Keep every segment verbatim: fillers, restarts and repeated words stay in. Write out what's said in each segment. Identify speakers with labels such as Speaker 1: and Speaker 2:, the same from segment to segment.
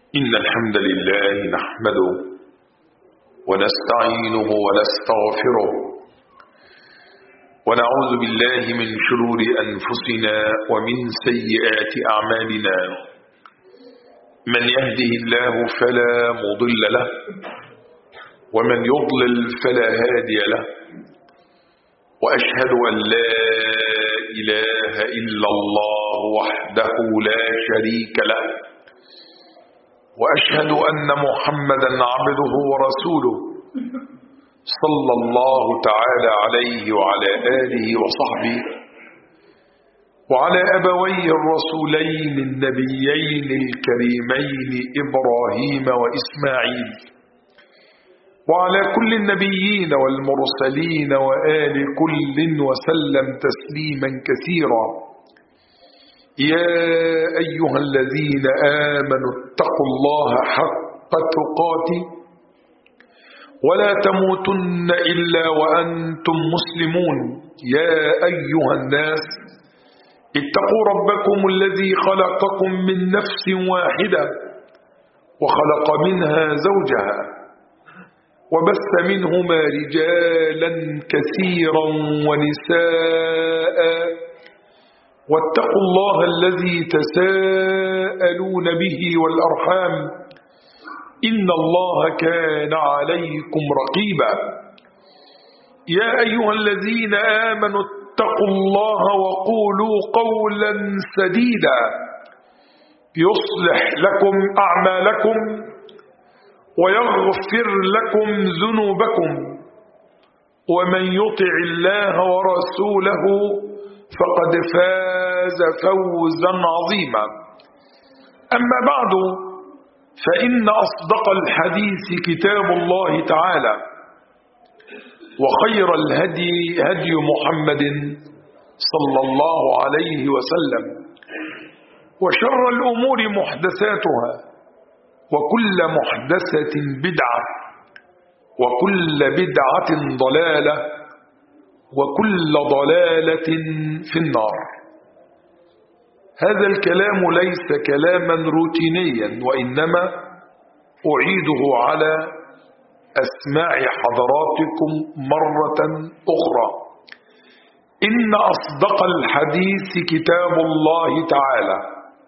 Speaker 1: إن الحمد لله نحمده ونستعينه ونستغفره ونعوذ بالله من شرور أنفسنا ومن سيئات أعمالنا. من يهده الله فلا مضل له ومن يضلل فلا هادي له، وأشهد أن لا إله إلا الله وحده لا شريك له، وأشهد أن محمدا عبده ورسوله صلى الله تعالى عليه وعلى آله وصحبه وعلى أبويه الرسولين النبيين الكريمين إبراهيم وإسماعيل، وعلى كل النبيين والمرسلين وآل كل وسلم تسليما كثيرا. يا أيها الذين آمنوا اتقوا الله حق تقاته ولا تموتن إلا وأنتم مسلمون. يا أيها الناس اتقوا ربكم الذي خلقكم من نفس واحدة وخلق منها زوجها وبث منهما رجالا كثيرا ونساء، واتقوا الله الذي تساءلون به والأرحام إن الله كان عليكم رقيبا. يا أيها الذين آمنوا اتقوا الله وقولوا قولا سديدا يصلح لكم أعمالكم ويغفر لكم ذنوبكم، ومن يطع الله ورسوله فقد فاز فوزا عظيما. أما بعد، فإن أصدق الحديث كتاب الله تعالى، وخير الهدي هدي محمد صلى الله عليه وسلم، وشر الأمور محدثاتها، وكل محدثة بدعة، وكل بدعة ضلالة، وكل ضلالة في النار. هذا الكلام ليس كلاما روتينيا، وإنما أعيده على أسماع حضراتكم مرة أخرى. إن أصدق الحديث كتاب الله تعالى،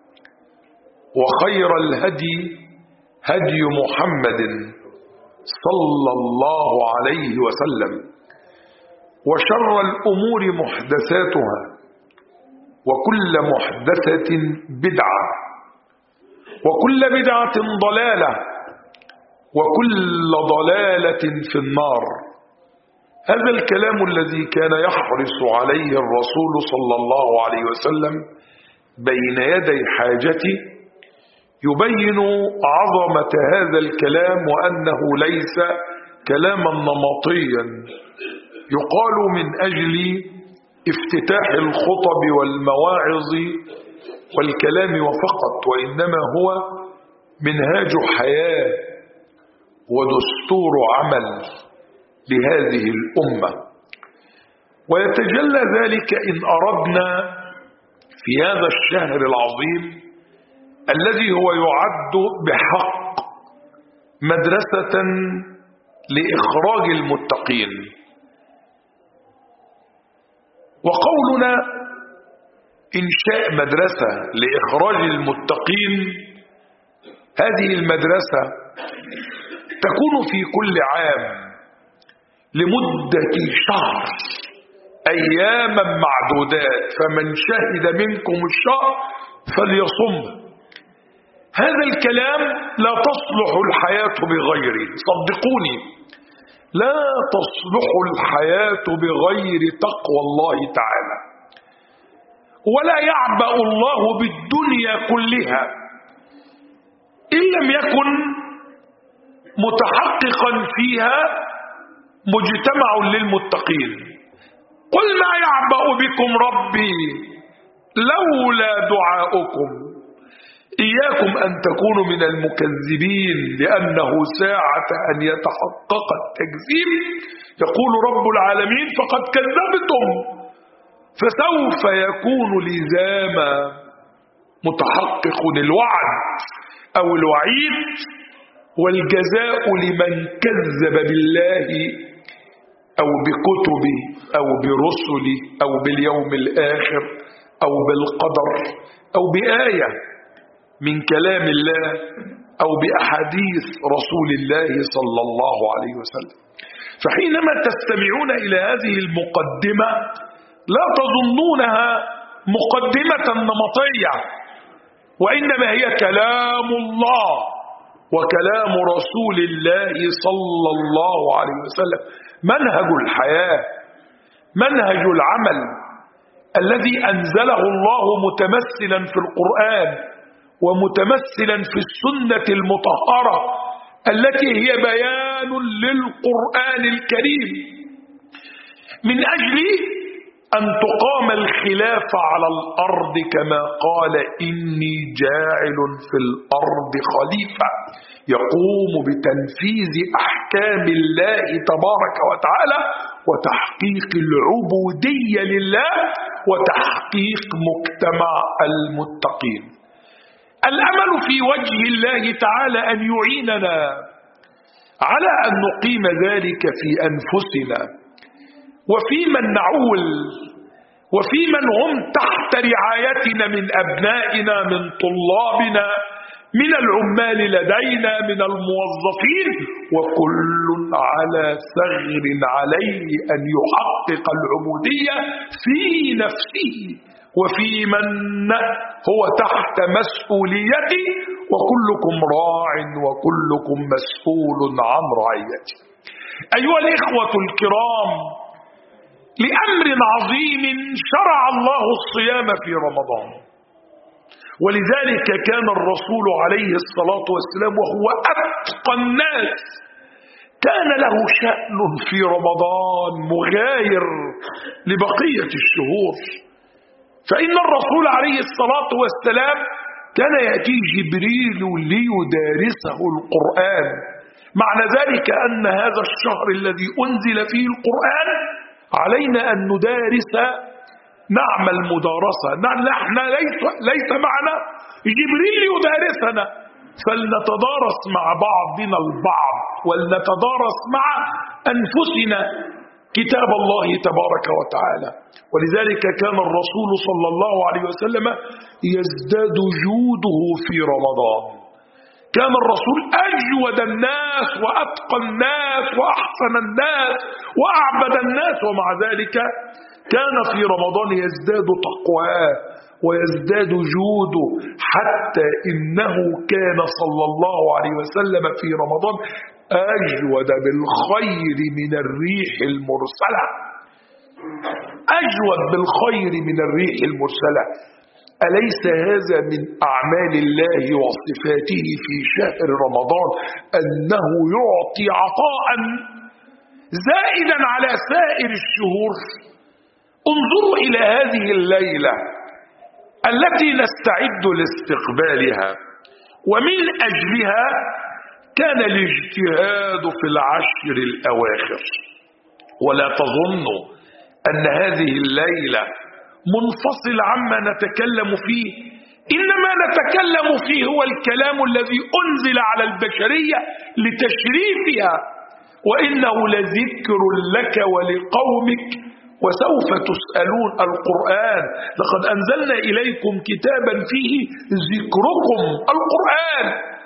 Speaker 1: وخير الهدي هدي محمد صلى الله عليه وسلم، وشر الأمور محدثاتها، وكل محدثة بدعة، وكل بدعة ضلالة، وكل ضلالة في النار. هذا الكلام الذي كان يحرص عليه الرسول صلى الله عليه وسلم بين يدي حاجته يبين عظمة هذا الكلام، وأنه ليس كلاما نمطيا يقال من أجل افتتاح الخطب والمواعظ والكلام وفقط، وإنما هو منهاج حياة ودستور عمل لهذه الأمة. ويتجلى ذلك إن أردنا في هذا الشهر العظيم الذي هو يعد بحق مدرسة لإخراج المتقين. وقولنا إنشاء مدرسة لإخراج المتقين، هذه المدرسة تكون في كل عام لمدة شهر، أياما معدودات، فمن شهد منكم الشهر فليصم. هذا الكلام لا تصلح الحياة بغيره، صدقوني، لا تصلح الحياة بغير تقوى الله تعالى، ولا يعبأ الله بالدنيا كلها إن لم يكن متحققا فيها مجتمع للمتقين. قل ما يعبأ بكم ربي لولا دعاؤكم، إياكم أن تكونوا من المكذبين، لأنه ساعة أن يتحقق التكذيب يقول رب العالمين فقد كذبتم، فسوف يكون لزاما متحقق الوعد أو الوعيد، والجزاء لمن كذب بالله أو بكتبه أو برسله أو باليوم الآخر أو بالقدر أو بآية من كلام الله أو بأحاديث رسول الله صلى الله عليه وسلم. فحينما تستمعون إلى هذه المقدمة لا تظنونها مقدمة نمطية، وإنما هي كلام الله وكلام رسول الله صلى الله عليه وسلم، منهج الحياة، منهج العمل الذي أنزله الله متمثلا في القرآن ومتمثلا في السنة المطهرة التي هي بيان للقرآن الكريم، من أجل أن تقام الخلافة على الأرض كما قال إني جاعل في الأرض خليفة يقوم بتنفيذ أحكام الله تبارك وتعالى وتحقيق العبودية لله وتحقيق مجتمع المتقين. الأمل في وجه الله تعالى أن يعيننا على أن نقيم ذلك في أنفسنا وفي من نعول وفي من هم تحت رعايتنا من أبنائنا من طلابنا من العمال لدينا من الموظفين، وكل على ثغر عليه أن يحقق العبودية في نفسه وفي من هو تحت مسؤوليته، وكلكم راع وكلكم مسؤول عن رعيته. أيها الإخوة الكرام، لأمر عظيم شرع الله الصيام في رمضان، ولذلك كان الرسول عليه الصلاة والسلام وهو أتقى الناس كان له شأن في رمضان مغاير لبقية الشهور. فإن الرسول عليه الصلاة والسلام كان يأتي جبريل ليدارسه القرآن، معنى ذلك أن هذا الشهر الذي أنزل فيه القرآن علينا أن ندارس، نعمل مدارسة، نحن ليس, ليس معنا جبريل يدارسنا، فلنتدارس مع بعضنا البعض ولنتدارس مع أنفسنا كتاب الله تبارك وتعالى. ولذلك كان الرسول صلى الله عليه وسلم يزداد جوده في رمضان، كان الرسول أجود الناس وأتقى الناس وأحسن الناس وأعبد الناس، ومع ذلك كان في رمضان يزداد تقواه ويزداد جوده، حتى إنه كان صلى الله عليه وسلم في رمضان أجود بالخير من الريح المرسلة، أجود بالخير من الريح المرسلة. أليس هذا من أعمال الله وصفاته في شهر رمضان أنه يعطي عطاء زائدا على سائر الشهور؟ انظروا إلى هذه الليلة التي نستعد لاستقبالها، ومن أجلها كان الاجتهاد في العشر الأواخر. ولا تظنوا أن هذه الليلة منفصل عما نتكلم فيه، إنما نتكلم فيه هو الكلام الذي أنزل على البشرية لتشريفها، وإنه لذكر لك ولقومك وسوف تسألون. القرآن لقد أنزلنا إليكم كتابا فيه ذكركم، القرآن.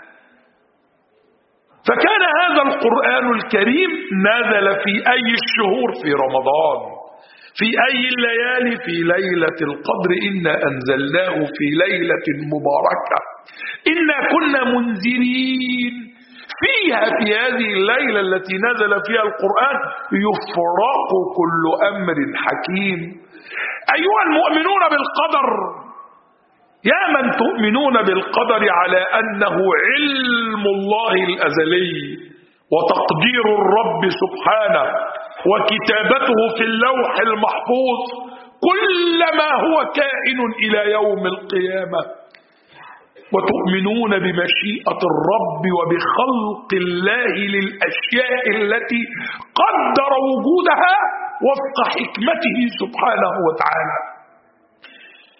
Speaker 1: فكان هذا القرآن الكريم نزل في أي الشهور؟ في رمضان. في أي الليالي؟ في ليلة القدر، إنا أنزلناه في ليلة مباركة إنا كنا منذرين فيها. في هذه الليلة التي نزل فيها القرآن يفرق كل أمر حكيم. أيها المؤمنون بالقدر، يا من تؤمنون بالقدر على أنه علم الله الأزلي وتقدير الرب سبحانه وكتابته في اللوح المحفوظ كل ما هو كائن إلى يوم القيامة، وتؤمنون بمشيئة الرب وبخلق الله للأشياء التي قدر وجودها وفق حكمته سبحانه وتعالى.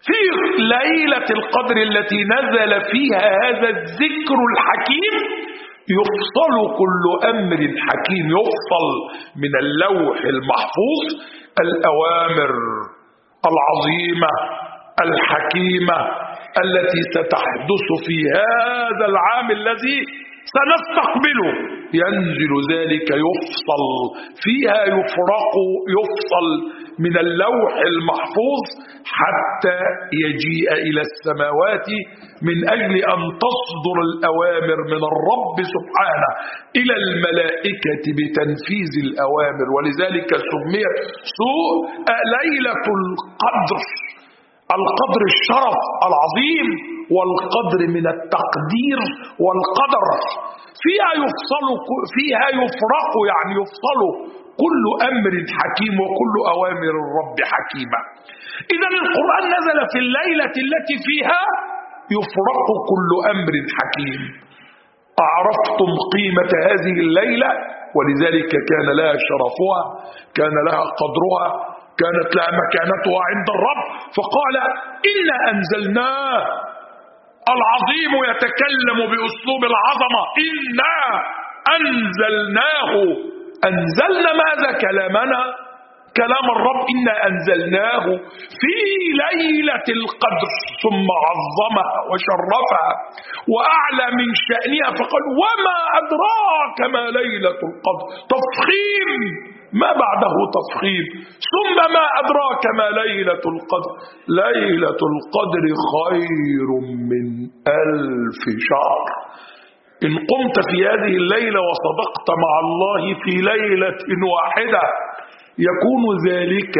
Speaker 1: في ليلة القدر التي نزل فيها هذا الذكر الحكيم يفصل كل أمر حكيم، يفصل من اللوح المحفوظ الأوامر العظيمة الحكيمة التي ستحدث في هذا العام الذي سنستقبله. ينزل ذلك يفصل فيها، يفرق يفصل من اللوح المحفوظ حتى يجيء إلى السماوات من أجل أن تصدر الأوامر من الرب سبحانه إلى الملائكة بتنفيذ الأوامر. ولذلك سميت سوء ليلة القدر، القدر الشرف العظيم والقدر من التقدير والقدر. فيها يفصل فيها يفرق يعني يفصل كل أمر حكيم وكل أوامر الرب حكيمة. إذا القرآن نزل في الليلة التي فيها يفرق كل أمر حكيم. أعرفتم قيمة هذه الليلة، ولذلك كان لها شرفها، كان لها قدرها، كانت لها مكانتها عند الرب. فقال إنا أنزلناه، العظيم يتكلم بأسلوب العظمة، إنا أنزلناه. أنزلنا ماذا؟ كلامنا، كلام الرب. إنا أنزلناه في ليلة القدر، ثم عظمها وشرفها وأعلى من شأنها فقال وما أدراك ما ليلة القدر، تفخيم ما بعده تفخيم. ثم ما أدراك ما ليلة القدر، ليلة القدر خير من ألف شهر. إن قمت في هذه الليلة وصدقت مع الله في ليلة واحدة يكون ذلك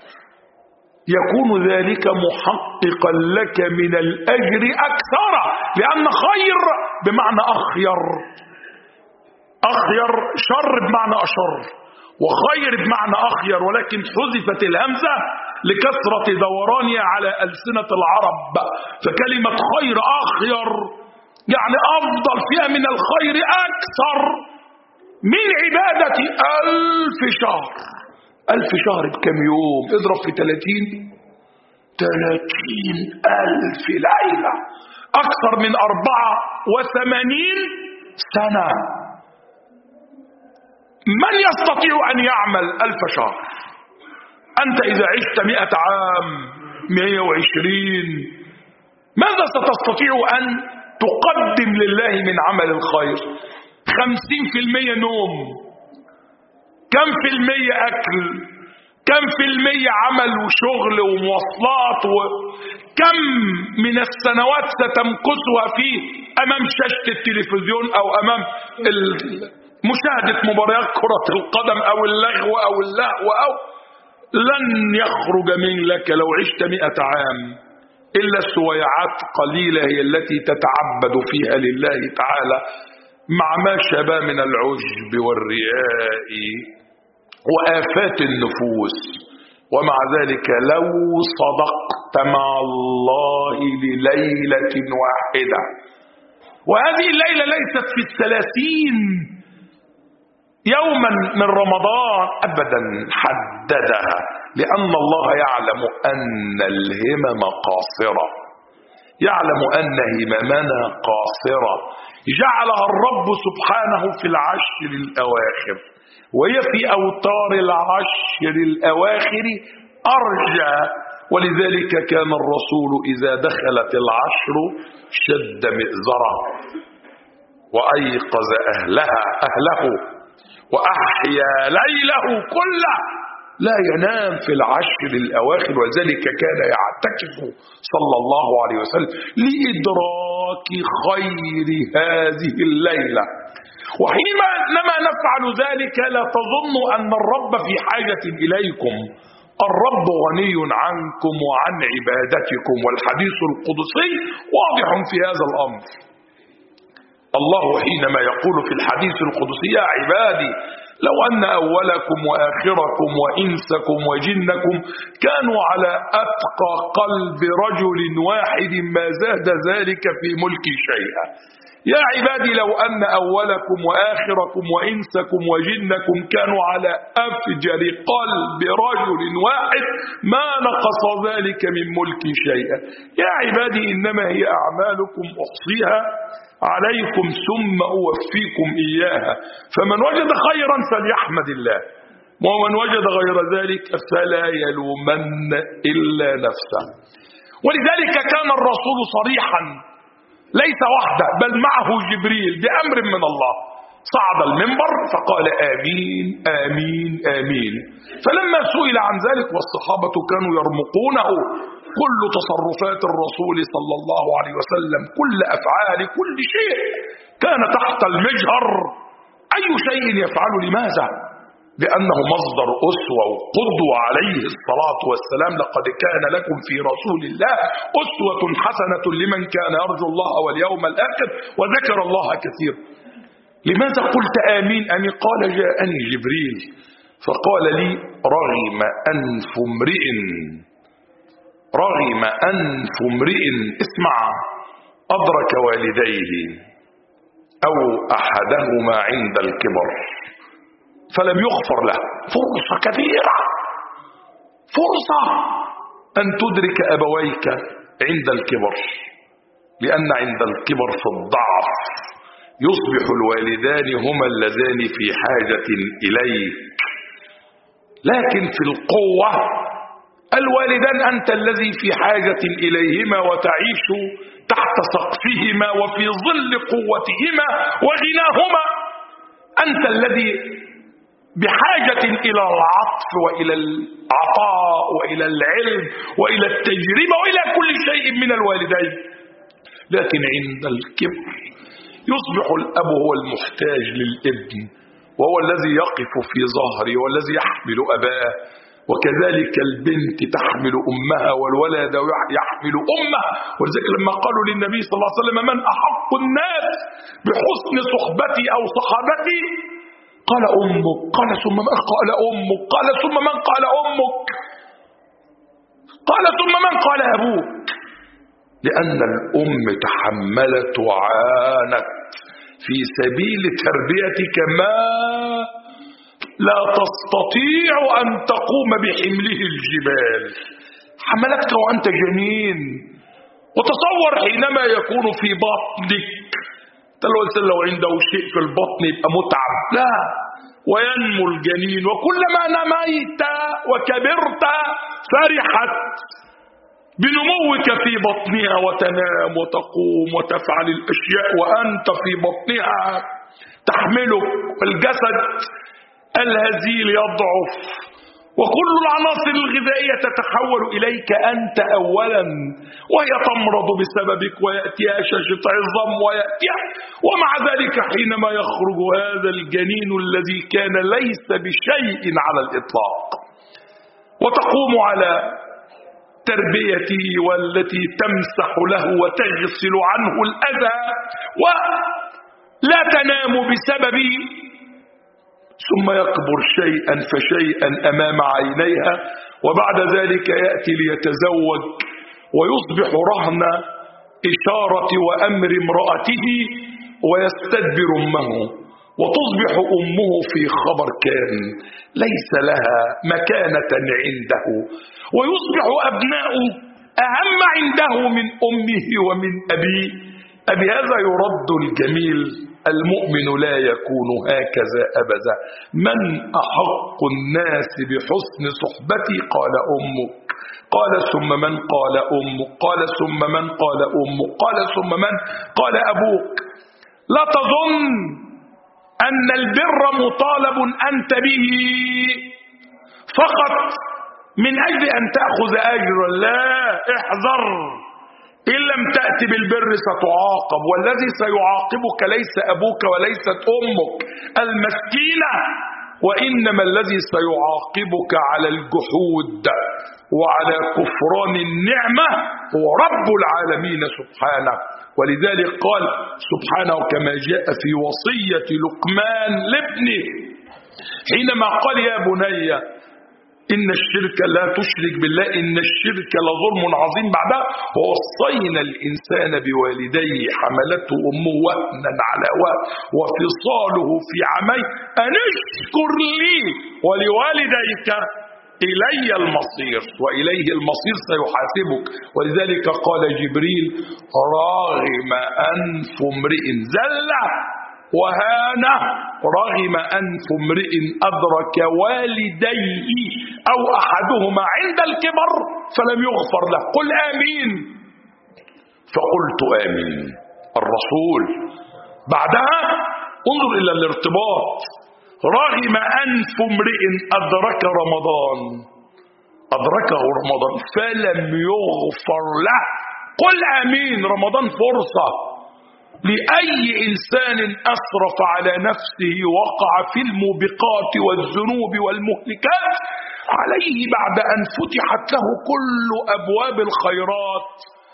Speaker 1: يكون ذلك محققا لك من الأجر أكثر، لأن خير بمعنى أخير، أخير شر بمعنى أشر، وخير بمعنى أخير، ولكن حذفت الهمزة لكثرة دورانها على ألسنة العرب، فكلمة خير أخير يعني أفضل، فيها من الخير أكثر من عبادة ألف شهر. ألف شهر بكم يوم؟ اضرب في ثلاثين، ثلاثين ألف ليلة، أكثر من أربعة وثمانين سنة. من يستطيع أن يعمل ألف شهر؟ أنت إذا عشت مئة عام، مئة وعشرين، ماذا ستستطيع أن تقدم لله من عمل الخير؟ خمسين في المية نوم، كم في المية أكل، كم في المية عمل وشغل ومواصلات، وكم من السنوات ستمكثها فيه أمام شاشة التلفزيون أو أمام مشاهدة مباريات كرة القدم أو اللغو أو اللهو، أو لن يخرج من لك لو عشت مئة عام إلا السويعات قليلة هي التي تتعبد فيها لله تعالى مع ما شابه من العجب والرياء وآفات النفوس. ومع ذلك لو صدقت مع الله لليلة واحدة، وهذه الليلة ليست في الثلاثين يوما من رمضان أبدا، حددها لأن الله يعلم أن الهمم قاصرة، يعلم أن هممنا قاصرة، جعلها الرب سبحانه في العشر الأواخر، وهي في أوتار العشر الأواخر أرجى. ولذلك كان الرسول إذا دخلت العشر شد مئزره وأيقظ أهلها أهله وأحيا ليله كله، لا ينام في العشر الأواخر. ولذلك كان يعتكف صلى الله عليه وسلم لإدراك خير هذه الليلة. وحينما نفعل ذلك لا تظنوا أن الرب في حاجة إليكم، الرب غني عنكم وعن عبادتكم، والحديث القدسي واضح في هذا الأمر. الله حينما يقول في الحديث القدسي يا عبادي لو أن أولكم وآخركم وإنسكم وجنكم كانوا على أتقى قلب رجل واحد ما زاد ذلك في ملكي شيئا، يا عبادي لو أن أولكم وآخركم وإنسكم وجنكم كانوا على أفجر قلب رجل واحد ما نقص ذلك من ملك شيئا. يا عبادي إنما هي أعمالكم أحصيها عليكم ثم أوفيكم إياها، فمن وجد خيرا فليحمد الله، ومن وجد غير ذلك فلا يلومن إلا نفسه. ولذلك كان الرسول صريحا ليس وحده بل معه جبريل بأمر من الله، صعد المنبر فقال آمين آمين آمين. فلما سئل عن ذلك والصحابة كانوا يرمقونه كل تصرفات الرسول صلى الله عليه وسلم، كل أفعال كل شيء كان تحت المجهر، أي شيء يفعل لماذا؟ لأنه مصدر أسوة وقدوة عليه الصلاة والسلام. لقد كان لكم في رسول الله أسوة حسنة لمن كان يرجو الله واليوم الآخر وذكر الله كثيرا. لماذا قلت آمين آمين؟ قال جاءني جبريل فقال لي رغم أنف امرئ رغم أنف امرئ اسمع أدرك والديه أو أحدهما عند الكبر فلم يغفر له. فرصة كبيرة، فرصة أن تدرك أبويك عند الكبر، لأن عند الكبر في الضعف يصبح الوالدان هما اللذان في حاجة إليك، لكن في القوة الوالدان أنت الذي في حاجة إليهما وتعيش تحت سقفهما وفي ظل قوتهما وغناهما. أنت الذي بحاجة إلى العطف وإلى العطاء وإلى العلم وإلى التجربة وإلى كل شيء من الوالدين. لكن عند الكبر يصبح الأب هو المحتاج للابن، وهو الذي يقف في ظهره والذي يحمل أباه، وكذلك البنت تحمل أمها والولد يحمل أمه. ولذلك لما قالوا للنبي صلى الله عليه وسلم من أحق الناس بحسن صحبتي أو صحابتي قال أمك، قال ثم من قال أمك، قال ثم من قال أمك، قال ثم من قال أبوك، لأن الأم تحملت وعانت في سبيل تربيتك ما لا تستطيع أن تقوم بحمله الجبال، حملتك وأنت جنين. وتصور حينما يكون في بطنك، لو لو عنده شيء في البطن يبقى متعب، لا، وينمو الجنين، وكلما نميت وكبرت فرحت بنموك في بطنها وتنام وتقوم وتفعل الأشياء وأنت في بطنها تحملك، والجسد الهزيل يضعف وكل العناصر الغذائية تتحول إليك أنت أولا، وهي تمرض بسببك ويأتيها شاشة عظام ويأتيها. ومع ذلك حينما يخرج هذا الجنين الذي كان ليس بشيء على الإطلاق وتقوم على تربيته والتي تمسح له وتغسل عنه الأذى ولا تنام بسببه، ثم يكبر شيئا فشيئا أمام عينيها، وبعد ذلك يأتي ليتزوج ويصبح رهن إشارة وأمر امرأته ويستدبر أمه، وتصبح أمه في خبر كان ليس لها مكانة عنده، ويصبح أبناؤه أهم عنده من أمه ومن أبيه. أبهذا يرد الجميل. المؤمن لا يكون هكذا أبدا. من أحق الناس بحسن صحبتي قال أمك، قال ثم من قال أمك، قال ثم من قال أمك، قال ثم من قال أبوك. لا تظن أن البر مطالب أنت به فقط من أجل أن تأخذ أجرا، لا، احذر، إن لم تأتي بالبر ستعاقب، والذي سيعاقبك ليس أبوك وليست أمك المسكينة، وإنما الذي سيعاقبك على الجحود وعلى كفران النعمة هو رب العالمين سبحانه. ولذلك قال سبحانه كما جاء في وصية لقمان لابنه حينما قال يا بني إن الشرك لا تشرك بالله إن الشرك لظلم عظيم. بعدها ووصينا الإنسان بوالديه حملته أمه وهنا على وهن وفصاله في عامين أن اشكر لي ولوالديك إلي المصير وإليه المصير سيحاسبك. ولذلك قال جبريل راغم أنف امرئ زلة وهانه رغم أنف امرئ أدرك والديه أو أحدهما عند الكبر فلم يغفر له. قل آمين. فقلت آمين. الرسول بعدها انظر إلى الارتباط. رغم أنف امرئ أدرك رمضان أدركه رمضان فلم يغفر له. قل آمين. رمضان فرصة لأي إنسان أسرف على نفسه وقع في الموبقات والذنوب والمهلكات عليه بعد أن فتحت له كل أبواب الخيرات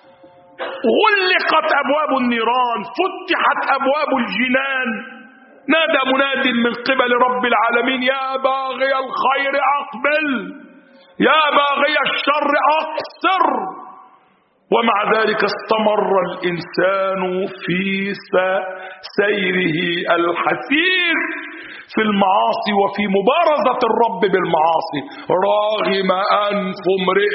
Speaker 1: غلقت أبواب النيران فتحت أبواب الجنان نادى مناد من قبل رب العالمين يا باغي الخير أقبل يا باغي الشر أقصر. ومع ذلك استمر الإنسان في سيره الحسير في المعاصي وفي مبارزة الرب بالمعاصي. راغم أنف امرئ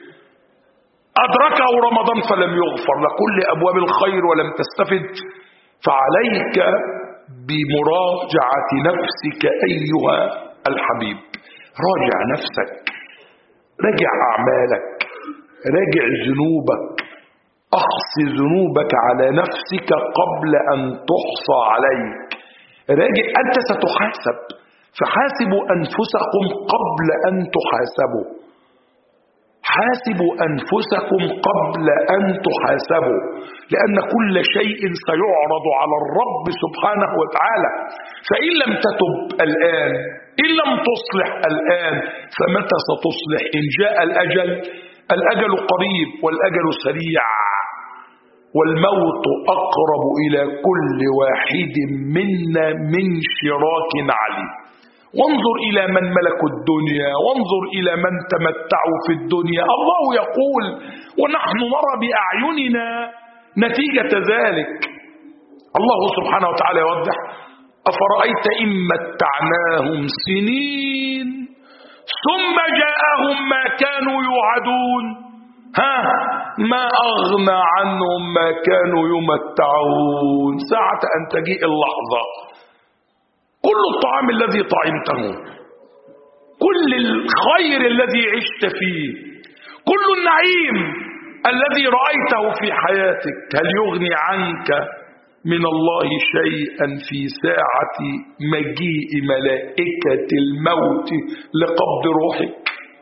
Speaker 1: أدركه رمضان فلم يغفر لكل أبواب الخير ولم تستفد. فعليك بمراجعة نفسك أيها الحبيب. راجع نفسك راجع أعمالك راجع ذنوبك أحصي ذنوبك على نفسك قبل أن تحصى عليك. راجع أنت ستحاسب فحاسبوا أنفسكم قبل أن تحاسبوا. حاسبوا أنفسكم قبل أن تحاسبوا لأن كل شيء سيعرض على الرب سبحانه وتعالى. فإن لم تتب الآن إن لم تصلح الآن فمتى ستصلح؟ إن جاء الأجل الأجل قريب والأجل سريع والموت أقرب إلى كل واحد منا من شراك عليه. وانظر إلى من ملكوا الدنيا وانظر إلى من تمتعوا في الدنيا. الله يقول ونحن نرى بأعيننا نتيجة ذلك. الله سبحانه وتعالى يوضح أفرأيت إن متعناهم سنين ثم جاءهم ما كانوا يوعدون ها ما أغنى عنهم ما كانوا يمتعون. ساعة أن تجيء اللحظة كل الطعام الذي طعمته كل الخير الذي عشت فيه كل النعيم الذي رأيته في حياتك هل يغني عنك من الله شيئا في ساعة مجيء ملائكة الموت لقبض روحك؟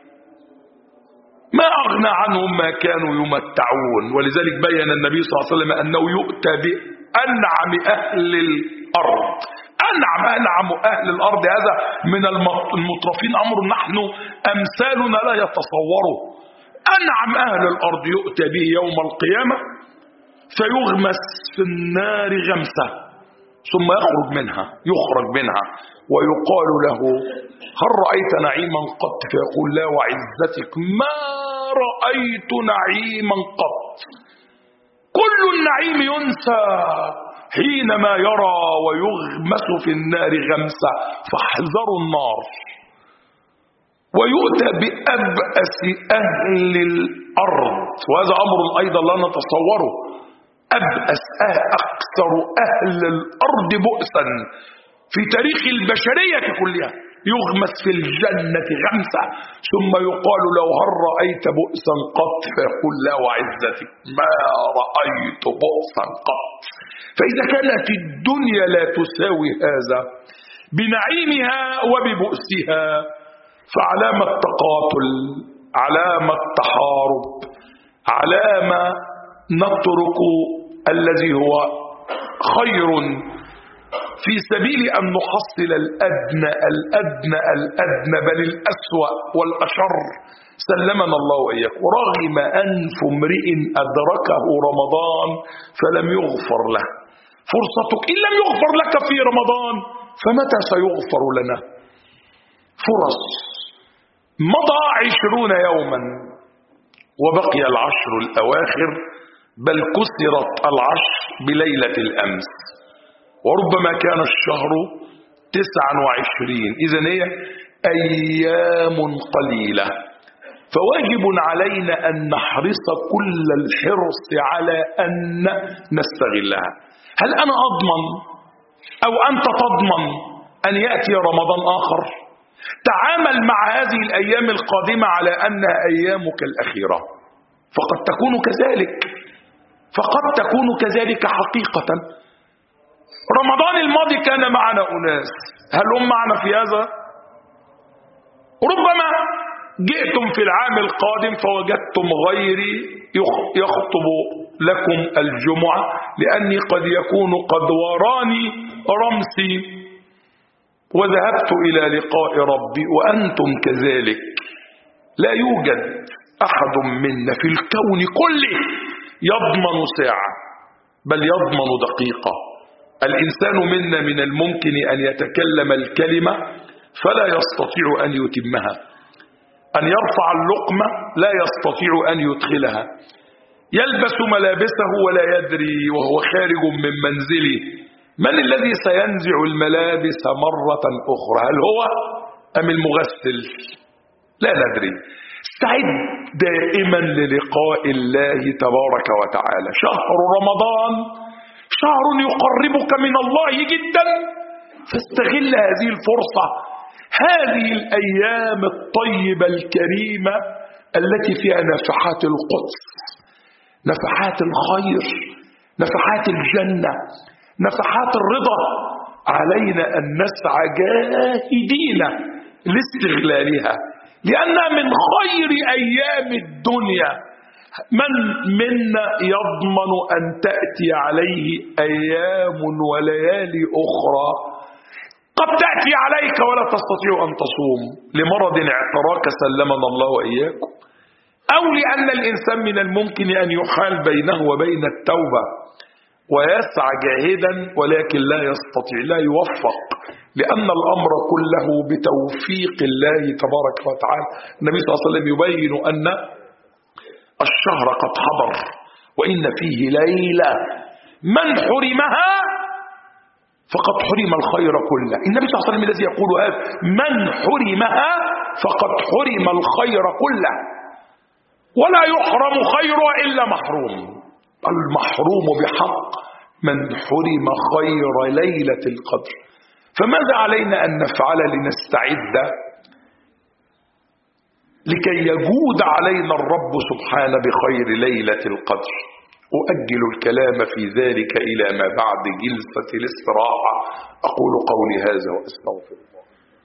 Speaker 1: ما أغنى عنهم ما كانوا يمتعون. ولذلك بين النبي صلى الله عليه وسلم أنه يؤتى بأنعم أهل الأرض. أنعم أنعم أهل الأرض هذا من المترفين أمر نحن أمثالنا لا يتصوره. أنعم أهل الأرض يؤتى به يوم القيامة فيغمس في النار غمسة ثم يخرج منها يخرج منها ويقال له هل رأيت نعيما قط؟ فيقول لا وعزتك ما رأيت نعيما قط. كل النعيم ينسى حينما يرى ويغمس في النار غمسة فاحذروا النار. ويؤتى بأبأس أهل الأرض وهذا أمر أيضا لا نتصوره. أبأس أكثر أهل الأرض بؤسا في تاريخ البشرية كلها يغمس في الجنة غمسة ثم يقال له هل رأيت بؤسا قط؟ فيقول لا وعزتك ما رأيت بؤسا قط. فإذا كانت الدنيا لا تساوي هذا بنعيمها وببؤسها فعلامة تقاتل علامة تحارب علامة نترك الذي هو خير في سبيل أن نحصل الأدنى الأدنى الأدنى بل الأسوأ والأشر. سلمنا الله وإياكم. رغم أنف امرئ أدركه رمضان فلم يغفر له. فرصتك إن لم يغفر لك في رمضان فمتى سيغفر لنا؟ فرص مضى عشرون يوما وبقي العشر الأواخر، بل كسرت العشر بليلة الأمس، وربما كان الشهر تسعا وعشرين. إذن هي أيام قليلة، فواجب علينا أن نحرص كل الحرص على أن نستغلها. هل أنا أضمن أو أنت تضمن أن يأتي رمضان آخر؟ تعامل مع هذه الأيام القادمة على أنها أيامك الأخيرة، فقد تكون كذلك، فقد تكون كذلك حقيقة. رمضان الماضي كان معنا أناس، هل هم معنا في هذا؟ ربما جئتم في العام القادم فوجدتم غيري يخطب لكم الجمعة، لأني قد يكون قد وراني رمسي وذهبت إلى لقاء ربي وأنتم كذلك. لا يوجد أحد منا في الكون كله يضمن ساعة، بل يضمن دقيقة. الإنسان منا من الممكن أن يتكلم الكلمة فلا يستطيع أن يتمها، أن يرفع اللقمة لا يستطيع أن يدخلها، يلبس ملابسه ولا يدري وهو خارج من منزله من الذي سينزع الملابس مرة أخرى، هل هو أم المغسل؟ لا ندري. استعد دائما للقاء الله تبارك وتعالى. شهر رمضان شهر يقربك من الله جدا، فاستغل هذه الفرصة، هذه الأيام الطيبة الكريمة التي فيها نفحات القدس، نفحات الخير، نفحات الجنة، نفحات الرضا. علينا أن نسعى جاهدين لاستغلالها، لأنها من خير أيام الدنيا. من منا يضمن أن تأتي عليه أيام وليالي أخرى قد تأتي عليك ولا تستطيع أن تصوم لمرض اعتراك سلمنا الله وإياكم، أو لأن الإنسان من الممكن أن يحال بينه وبين التوبة ويسعى جاهدا ولكن لا يستطيع، لا يوفق، لأن الأمر كله بتوفيق الله تبارك وتعالى. النبي صلى الله عليه وسلم يبين أن الشهر قد حضر وإن فيه ليلة من حرمها فقد حرم الخير كله. النبي صلى الله عليه وسلم الذي يقول هذا، من حرمها فقد حرم الخير كله، ولا يحرم خيرها إلا محروم. المحروم بحق من حرم خير ليلة القدر. فماذا علينا أن نفعل لنستعد لكي يجود علينا الرب سبحانه بخير ليلة القدر؟ أؤجل الكلام في ذلك إلى ما بعد جلسة الاستراحة. أقول قولي هذا وأستغفر الله.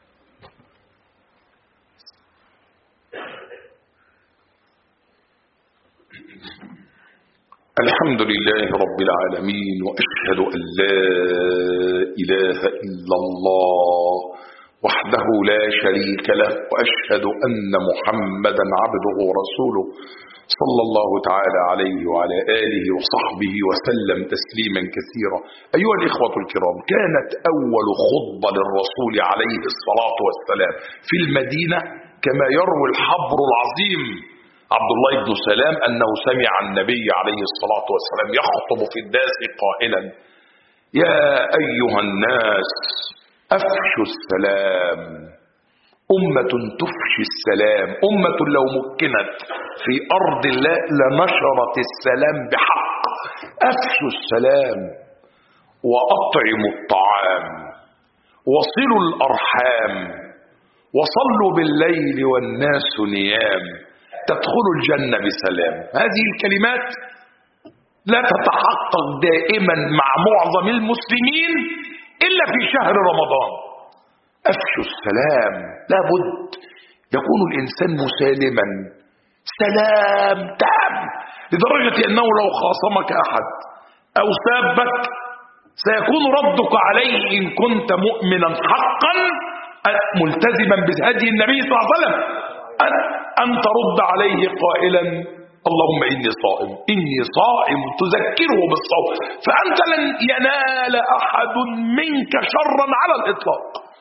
Speaker 1: الحمد لله رب العالمين، وأشهد أن لا إله إلا الله وحده لا شريك له، وأشهد أن محمدا عبده ورسوله صلى الله تعالى عليه وعلى آله وصحبه وسلم تسليما كثيرا. أيها الإخوة الكرام، كانت أول خطبة للرسول عليه الصلاة والسلام في المدينة كما يروي الحبر العظيم عبد الله بن سلام أنه سمع النبي عليه الصلاة والسلام يخطب في الناس قائلا: يا أيها الناس أفشوا السلام. أمة تفشي السلام، أمة لو مكنت في أرض الله لنشرت السلام بحق. أفشوا السلام وأطعموا الطعام وصلوا الأرحام وصلوا بالليل والناس نيام تدخلوا الجنة بسلام. هذه الكلمات لا تتحقق دائما مع معظم المسلمين إلا في شهر رمضان. أفشوا السلام، لابد يكون الإنسان مسالما سلام تام، لدرجة أنه لو خاصمك أحد أو سابك سيكون ردك عليه إن كنت مؤمنا حقا ملتزما بهدي النبي صلى الله عليه وسلم أن ترد عليه قائلا: اللهم إني صائم، إني صائم، تذكره بالصوم، فأنت لن ينال أحد منك شرا على الإطلاق.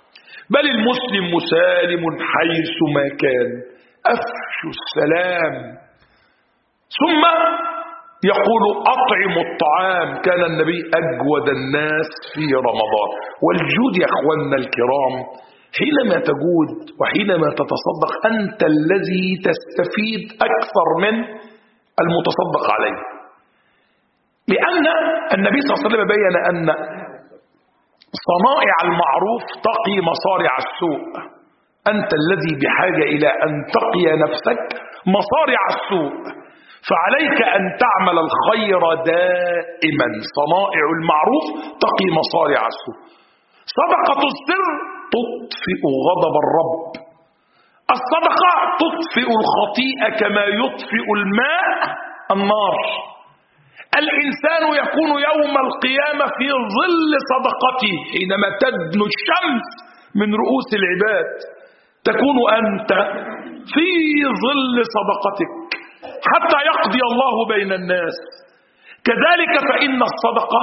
Speaker 1: بل المسلم مسالم حيثما كان. أفشوا السلام. ثم يقول أطعموا الطعام. كان النبي أجود الناس في رمضان. والجود يا أخواننا الكرام حينما تجود وحينما تتصدق أنت الذي تستفيد أكثر من المتصدق عليه، لأن النبي صلى الله عليه وسلم بيّن أن صنائع المعروف تقي مصارع السوء. أنت الذي بحاجة إلى أن تقي نفسك مصارع السوء، فعليك أن تعمل الخير دائما. صنائع المعروف تقي مصارع السوء. صدقة السر تطفئ غضب الرب. الصدقة تطفئ الخطيئة كما يطفئ الماء النار. الإنسان يكون يوم القيامة في ظل صدقته. حينما تدنو الشمس من رؤوس العباد تكون أنت في ظل صدقتك حتى يقضي الله بين الناس. كذلك فإن الصدقة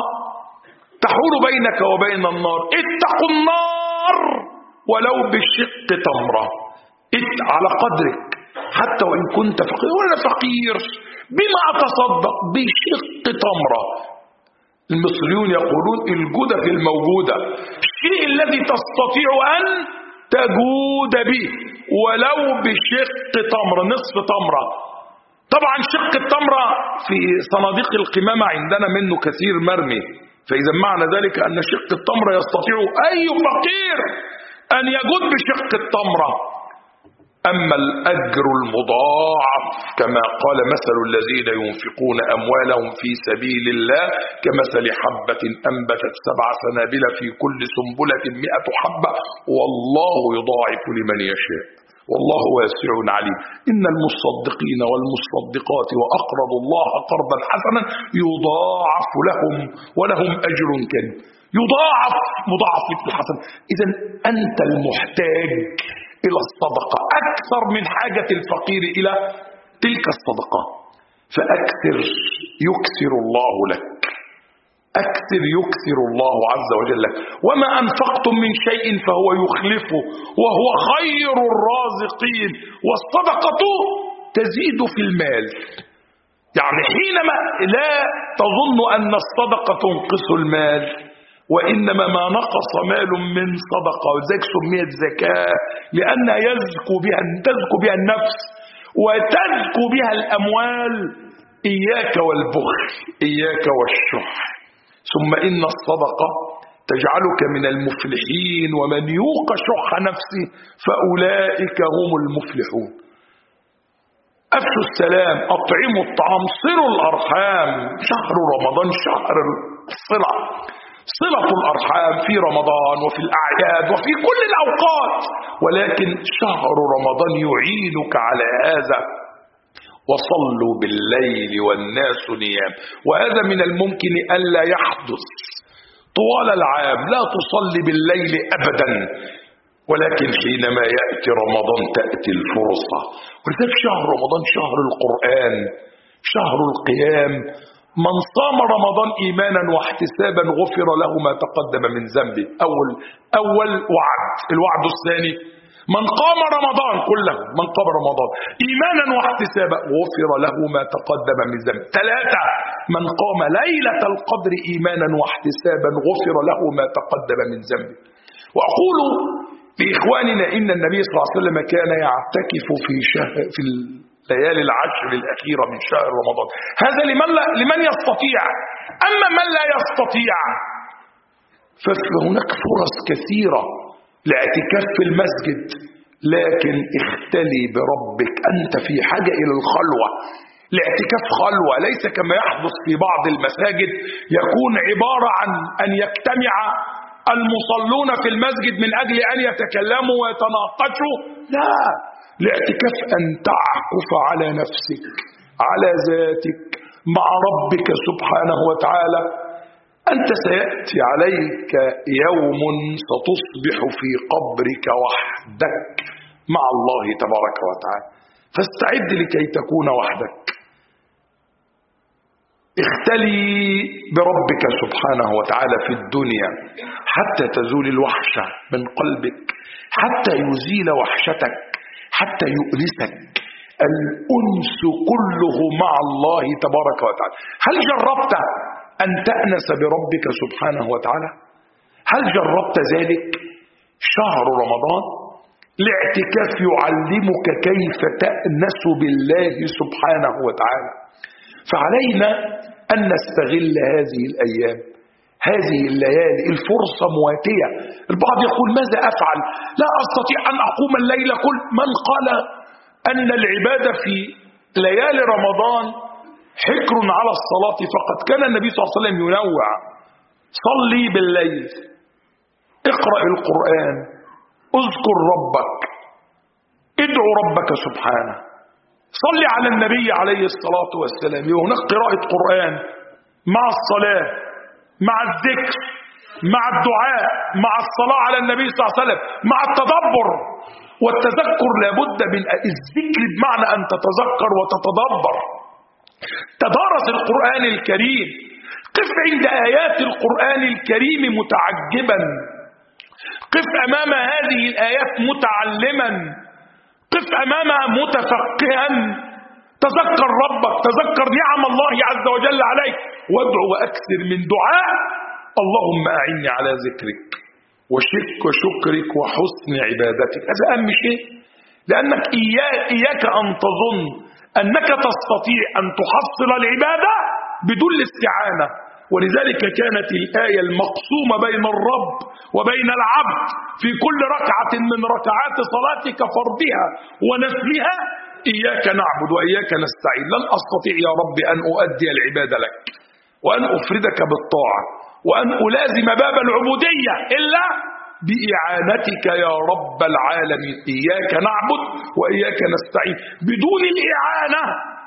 Speaker 1: تحول بينك وبين النار. اتقوا النار ولو بشق تمرة. على قدرك حتى وإن كنت فقير ولا فقير، بما أتصدق؟ بشق تمرة. المصريون يقولون الجودة في الموجودة، الشيء الذي تستطيع أن تجود به ولو بشق تمرة، نصف تمرة. طبعا شق التمرة في صناديق القمامة عندنا منه كثير مرمي، فإذا معنى ذلك أن شق التمرة يستطيع أي فقير أن يجود بشق التمرة. أما الأجر المضاعف كما قال مثل الذين ينفقون أموالهم في سبيل الله كمثل حبة أنبتت سبع سنابل في كل سنبلة مئة حبة والله يضاعف لمن يشاء والله واسع عليم. إن المصدقين والمصدقات وأقرضوا الله قرضا حسنا يضاعف لهم ولهم أجر كريم. يضاعف مضاعف الحسن. إذا أنت المحتاج إلى الصدقة أكثر من حاجة الفقير إلى تلك الصدقة، فأكثر يكثر الله لك. أكثر يكثر الله عز وجل لك. وما أنفقتم من شيء فهو يخلفه وهو خير الرازقين. والصدقة تزيد في المال. يعني حينما لا تظن أن الصدقة تنقص المال، وإنما ما نقص مال من صدقة، وذلك سميت زكاة لأنها يزكو بها تزكو بها النفس وتزكو بها الأموال. إياك والبخل، إياك والشح. ثم إن الصدقة تجعلك من المفلحين، ومن يوق شح نفسه فأولئك هم المفلحون. أفشوا السلام، أطعموا الطعام، صلوا الأرحام. شهر رمضان شهر الصلة، صلة الأرحام في رمضان وفي الأعياد وفي كل الأوقات، ولكن شهر رمضان يعينك على هذا. وصلوا بالليل والناس نيام. وهذا من الممكن ألا يحدث طوال العام. لا تصلي بالليل أبدا، ولكن حينما يأتي رمضان تأتي الفرصة. ولذلك شهر رمضان شهر القرآن، شهر القيام. من صام رمضان إيمانا واحتسابا غفر له ما تقدم من ذنبه. أول أول وعد. الوعد الثاني من قام رمضان كله، من قام رمضان إيمانا واحتسابا غفر له ما تقدم من ذنبه. ثلاثة من قام ليلة القدر إيمانا واحتسابا غفر له ما تقدم من ذنبه. وأقول لإخواننا إن النبي صلى الله عليه وسلم كان يعتكف في شهر في الليالي العشر الأخيرة من شهر رمضان. هذا لمن, لا لمن يستطيع. أما من لا يستطيع فهناك فرص كثيرة لاعتكاف في المسجد، لكن اختلي بربك. أنت في حاجة إلى الخلوة. الاعتكاف خلوة، ليس كما يحدث في بعض المساجد يكون عبارة عن أن يجتمع المصلون في المسجد من أجل أن يتكلموا ويتناقشوا. لا، الاعتكاف أن تعكف على نفسك، على ذاتك، مع ربك سبحانه وتعالى. أنت سيأتي عليك يوم ستصبح في قبرك وحدك مع الله تبارك وتعالى، فاستعد لكي تكون وحدك. اختلي بربك سبحانه وتعالى في الدنيا حتى تزول الوحشة من قلبك، حتى يزيل وحشتك، حتى يؤنسك. الأنس كله مع الله تبارك وتعالى. هل جربت أن تأنس بربك سبحانه وتعالى؟ هل جربت ذلك؟ شهر رمضان الاعتكاف يعلمك كيف تأنس بالله سبحانه وتعالى. فعلينا أن نستغل هذه الأيام، هذه الليالي، الفرصة مواتية. البعض يقول ماذا أفعل؟ لا أستطيع أن أقوم الليل كل. من قال أن العبادة في ليالي رمضان حكر على الصلاة فقط؟ كان النبي صلى الله عليه وسلم ينوع: صلي بالليل، اقرأ القرآن، اذكر ربك، ادعو ربك سبحانه، صلي على النبي عليه الصلاة والسلام. هناك قراءة قرآن مع الصلاة، مع الذكر، مع الدعاء، مع الصلاة على النبي صلى الله عليه وسلم، مع التدبر والتذكر. لابد من الذكر بمعنى أن تتذكر وتتدبر. تدارس القرآن الكريم، قف عند آيات القرآن الكريم متعجبا، قف أمام هذه الآيات متعلما، قف أمامها متفقها. تذكر ربك، تذكر نعم الله عز وجل عليك، وادعو وأكثر من دعاء: اللهم أعني على ذكرك وشك وشكرك وحسن عبادتك. هذا أهم شيء، لأنك إياك أن تظن أنك تستطيع أن تحصل العبادة بدون الاستعانة. ولذلك كانت الآية المقسومة بين الرب وبين العبد في كل ركعة من ركعات صلاتك فرضها ونفلها: إياك نعبد وإياك نستعين. لن أستطيع يا رب أن أؤدي العبادة لك وأن أفردك بالطاعة وأن ألازم باب العبودية إلا بإعانتك يا رب العالمين. إياك نعبد وإياك نستعين. بدون الإعانة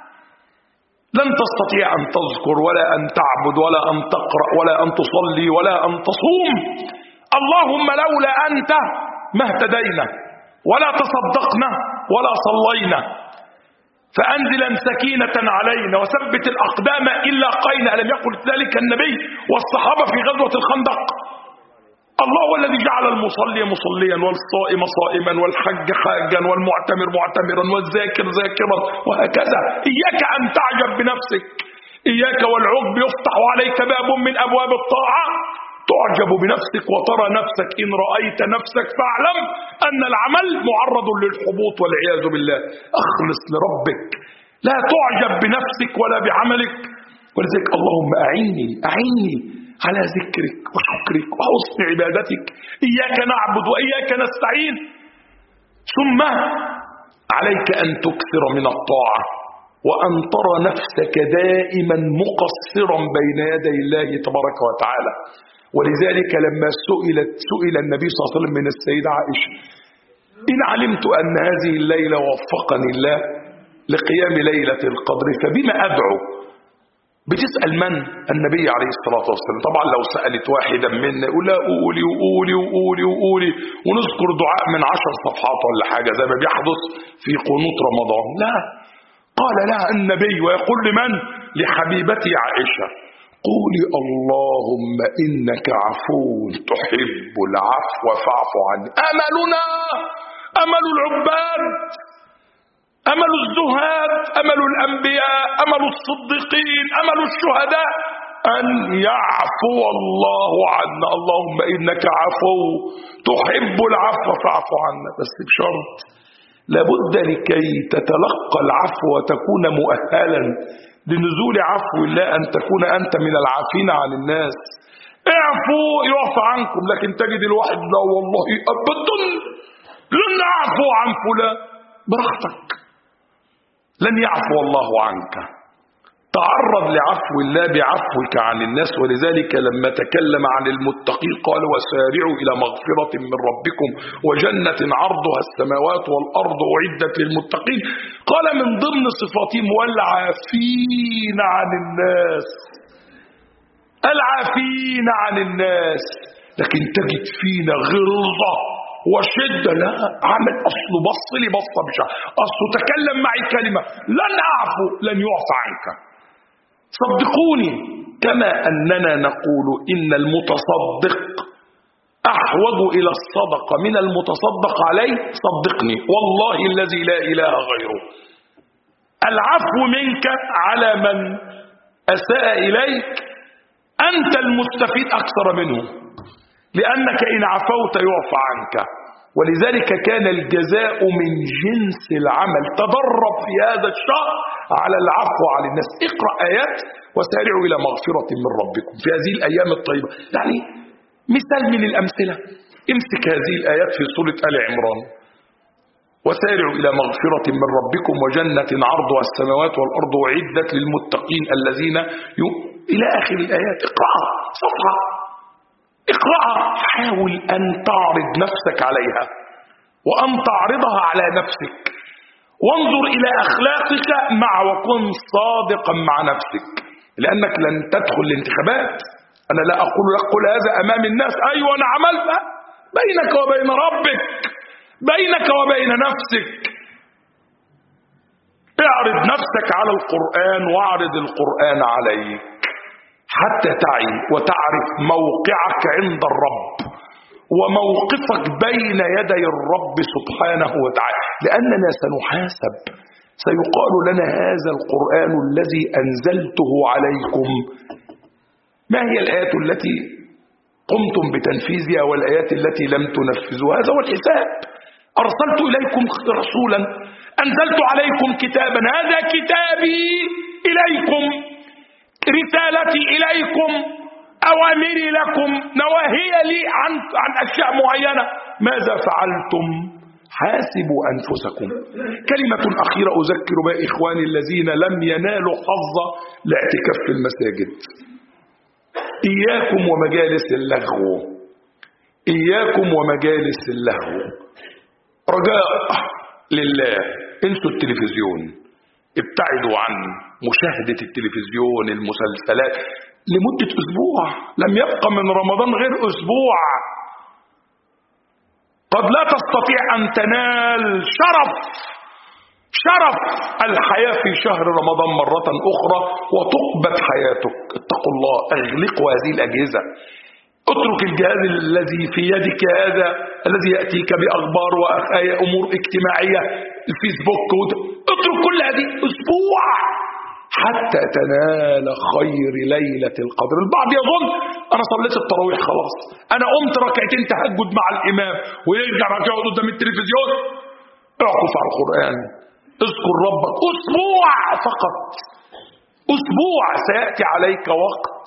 Speaker 1: لن تستطيع أن تذكر ولا أن تعبد ولا أن تقرأ ولا أن تصلي ولا أن تصوم. اللهم لولا أنت ما اهتدينا ولا تصدقنا ولا صلينا. فأنزلا سكينة علينا وثبت الأقدام إلا قينا. ألم يقل ذلك النبي والصحابة في غزوة الخندق؟ الله هو الذي جعل المصلي مصليا والصائم صائما والحج حاجا والمعتمر معتمرا والذاكر ذاكرا وهكذا. إياك أن تعجب بنفسك، إياك والعجب. يفتح عليك باب من أبواب الطاعة تعجب بنفسك وترى نفسك. إن رأيت نفسك فاعلم أن العمل معرض للحبوط والعياذ بالله. أخلص لربك، لا تعجب بنفسك ولا بعملك. ولذلك اللهم أعني أعني على ذكرك وشكرك وحسن عبادتك. إياك نعبد وإياك نستعين. ثم عليك أن تكثر من الطاعة وأن ترى نفسك دائما مقصرا بين يدي الله تبارك وتعالى. ولذلك لما سئلت سئل النبي صلى الله عليه وسلم من السيدة عائشة: إن علمت أن هذه الليلة وفقني الله لقيام ليلة القدر فبما أدعو؟ بتسأل من؟ النبي عليه الصلاة والسلام. طبعا لو سألت واحدا منا يقول لا قولي وقولي وقولي وقولي ونذكر دعاء من عشر صفحات ولا حاجة زي ما بيحدث في قنوت رمضان. لا، قال لها النبي ويقول لمن؟ لحبيبتي عائشة: قولي اللهم إنك عفو تحب العفو فاعف عني. أملنا أمل العباد، أمل الزهاد، أمل الأنبياء، أمل الصديقين، أمل الشهداء أن يعفو الله عنا. اللهم إنك عفو تحب العفو فاعف عنا. بس بشرط، لابد لكي تتلقى العفو وتكون مؤهلا لنزول عفو الله أن تكون أنت من العافين عن الناس. اعفوا يعفى عنكم، لكن تجد الواحد لا والله أبدا لن أعفو عن فلان. براحتك، لن يعفو الله عنك. تعرض لعفو الله بعفوك عن الناس. ولذلك لما تكلم عن المتقين قال: وسارعوا إلى مغفرة من ربكم وجنة عرضها السماوات والأرض أعدت للمتقين. قال من ضمن صفاتهم: والعافين عن الناس. العافين عن الناس. لكن تجد فينا غلظة وشدة. لا، عمل أصله بص لي بصة بشع، أصله تكلم معي كلمة، لن أعفو، لن يعفى عنك. صدقوني كما أننا نقول إن المتصدق أحوج إلى الصدقة من المتصدق عليه، صدقني والله الذي لا إله غيره العفو منك على من أساء إليك أنت المستفيد أكثر منه، لأنك إن عفوت يعفى عنك. ولذلك كان الجزاء من جنس العمل. تدرب في هذا الشهر على العفو على الناس. اقرأ آيات وسارعوا إلى مغفرة من ربكم في هذه الأيام الطيبة. يعني مثال من الأمثلة، امسك هذه الآيات في سورة آل عمران: وسارعوا إلى مغفرة من ربكم وجنة عرضها السماوات والأرض أعدت للمتقين الذين ي... إلى آخر الآيات. اقرأها صفحة، اقرأها، حاول أن تعرض نفسك عليها وأن تعرضها على نفسك، وانظر إلى أخلاقك مع وكن صادقا مع نفسك، لأنك لن تدخل الانتخابات. أنا لا أقول لك قل هذا أمام الناس، أيوة أنا عملتها، بينك وبين ربك، بينك وبين نفسك. اعرض نفسك على القرآن واعرض القرآن عليك حتى تعي وتعرف موقعك عند الرب وموقفك بين يدي الرب سبحانه وتعالى، لأننا سنحاسب. سيقال لنا هذا القرآن الذي أنزلته عليكم ما هي الآيات التي قمتم بتنفيذها والآيات التي لم تنفذوها؟ هذا هو الحساب. أرسلت إليكم رسولا، أنزلت عليكم كتابا، هذا كتابي إليكم، رسالتي إليكم، أوامري لكم، نواهي لي عن عن أشياء معينة. ماذا فعلتم؟ حاسبوا أنفسكم. كلمة أخيرة أذكر بها إخواني الذين لم ينالوا حظ الاعتكاف في المساجد: إياكم ومجالس اللغو، إياكم ومجالس اللغو. رجاء لله انسوا التلفزيون، ابتعدوا عن مشاهدة التلفزيون، المسلسلات لمدة أسبوع. لم يبقى من رمضان غير أسبوع. قد لا تستطيع أن تنال شرف شرف الحياة في شهر رمضان مرة أخرى وتقبت حياتك. اتقوا الله، اغلقوا هذه الأجهزة، اترك الجهاز الذي في يدك هذا الذي يأتيك بأخبار وأمور اجتماعية، الفيسبوك، اترك كل هذه أسبوع حتى تنال خير ليلة القدر. البعض يظن أنا صليت التراويح خلاص، أنا قمت ركعتين تهجد مع الإمام ويرجع بعد كده قدام التلفزيون. اعكف على القرآن، اذكر ربك أسبوع فقط، أسبوع. سيأتي عليك وقت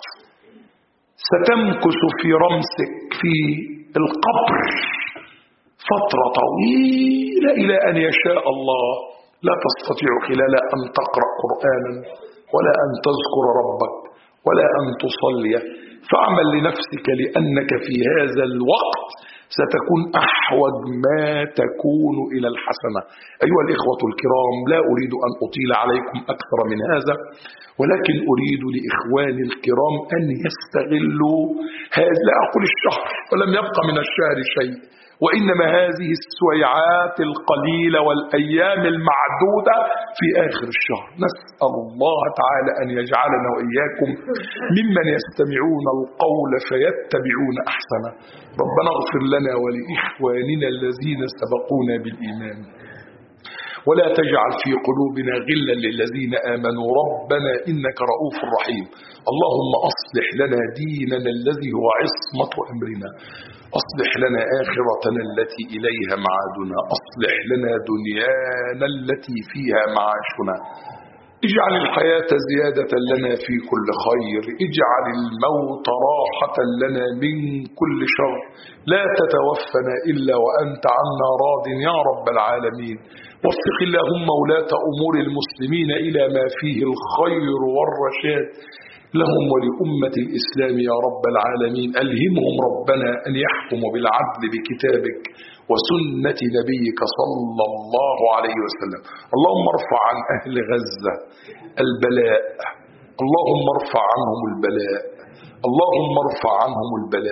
Speaker 1: ستمكث في رمسك في القبر فترة طويلة إلى أن يشاء الله، لا تستطيع خلالها أن تقرأ قرآنا ولا أن تذكر ربك ولا أن تصلي. فاعمل لنفسك لأنك في هذا الوقت ستكون أحوج ما تكون إلى الحسنة. أيها الإخوة الكرام، لا أريد أن أطيل عليكم أكثر من هذا، ولكن أريد لإخواني الكرام أن يستغلوا هذا، لا أقول الشهر ولم يبقى من الشهر شيء، وإنما هذه السويعات القليلة والأيام المعدودة في آخر الشهر. نسأل الله تعالى أن يجعلنا وإياكم ممن يستمعون القول فيتبعون أحسنه. ربنا اغفر لنا ولإخواننا الذين سبقونا بالإيمان، ولا تجعل في قلوبنا غلا للذين آمنوا ربنا إنك رؤوف رحيم. اللهم أصلح لنا ديننا الذي هو عصمة أمرنا، أصلح لنا آخرتنا التي إليها معادنا، أصلح لنا دنيانا التي فيها معاشنا. اجعل الحياة زيادة لنا في كل خير، اجعل الموت راحة لنا من كل شر، لا تتوفنا إلا وأنت عنا راض يا رب العالمين. وفق اللهم ولاة أمور المسلمين إلى ما فيه الخير والرشاد لهم ولأمة الإسلام يا رب العالمين. ألهمهم ربنا أن يحكموا بالعدل بكتابك وسنة نبيك صلى الله عليه وسلم. اللهم ارفع عن أهل غزة البلاء، اللهم ارفع عنهم البلاء، اللهم ارفع عنهم البلاء.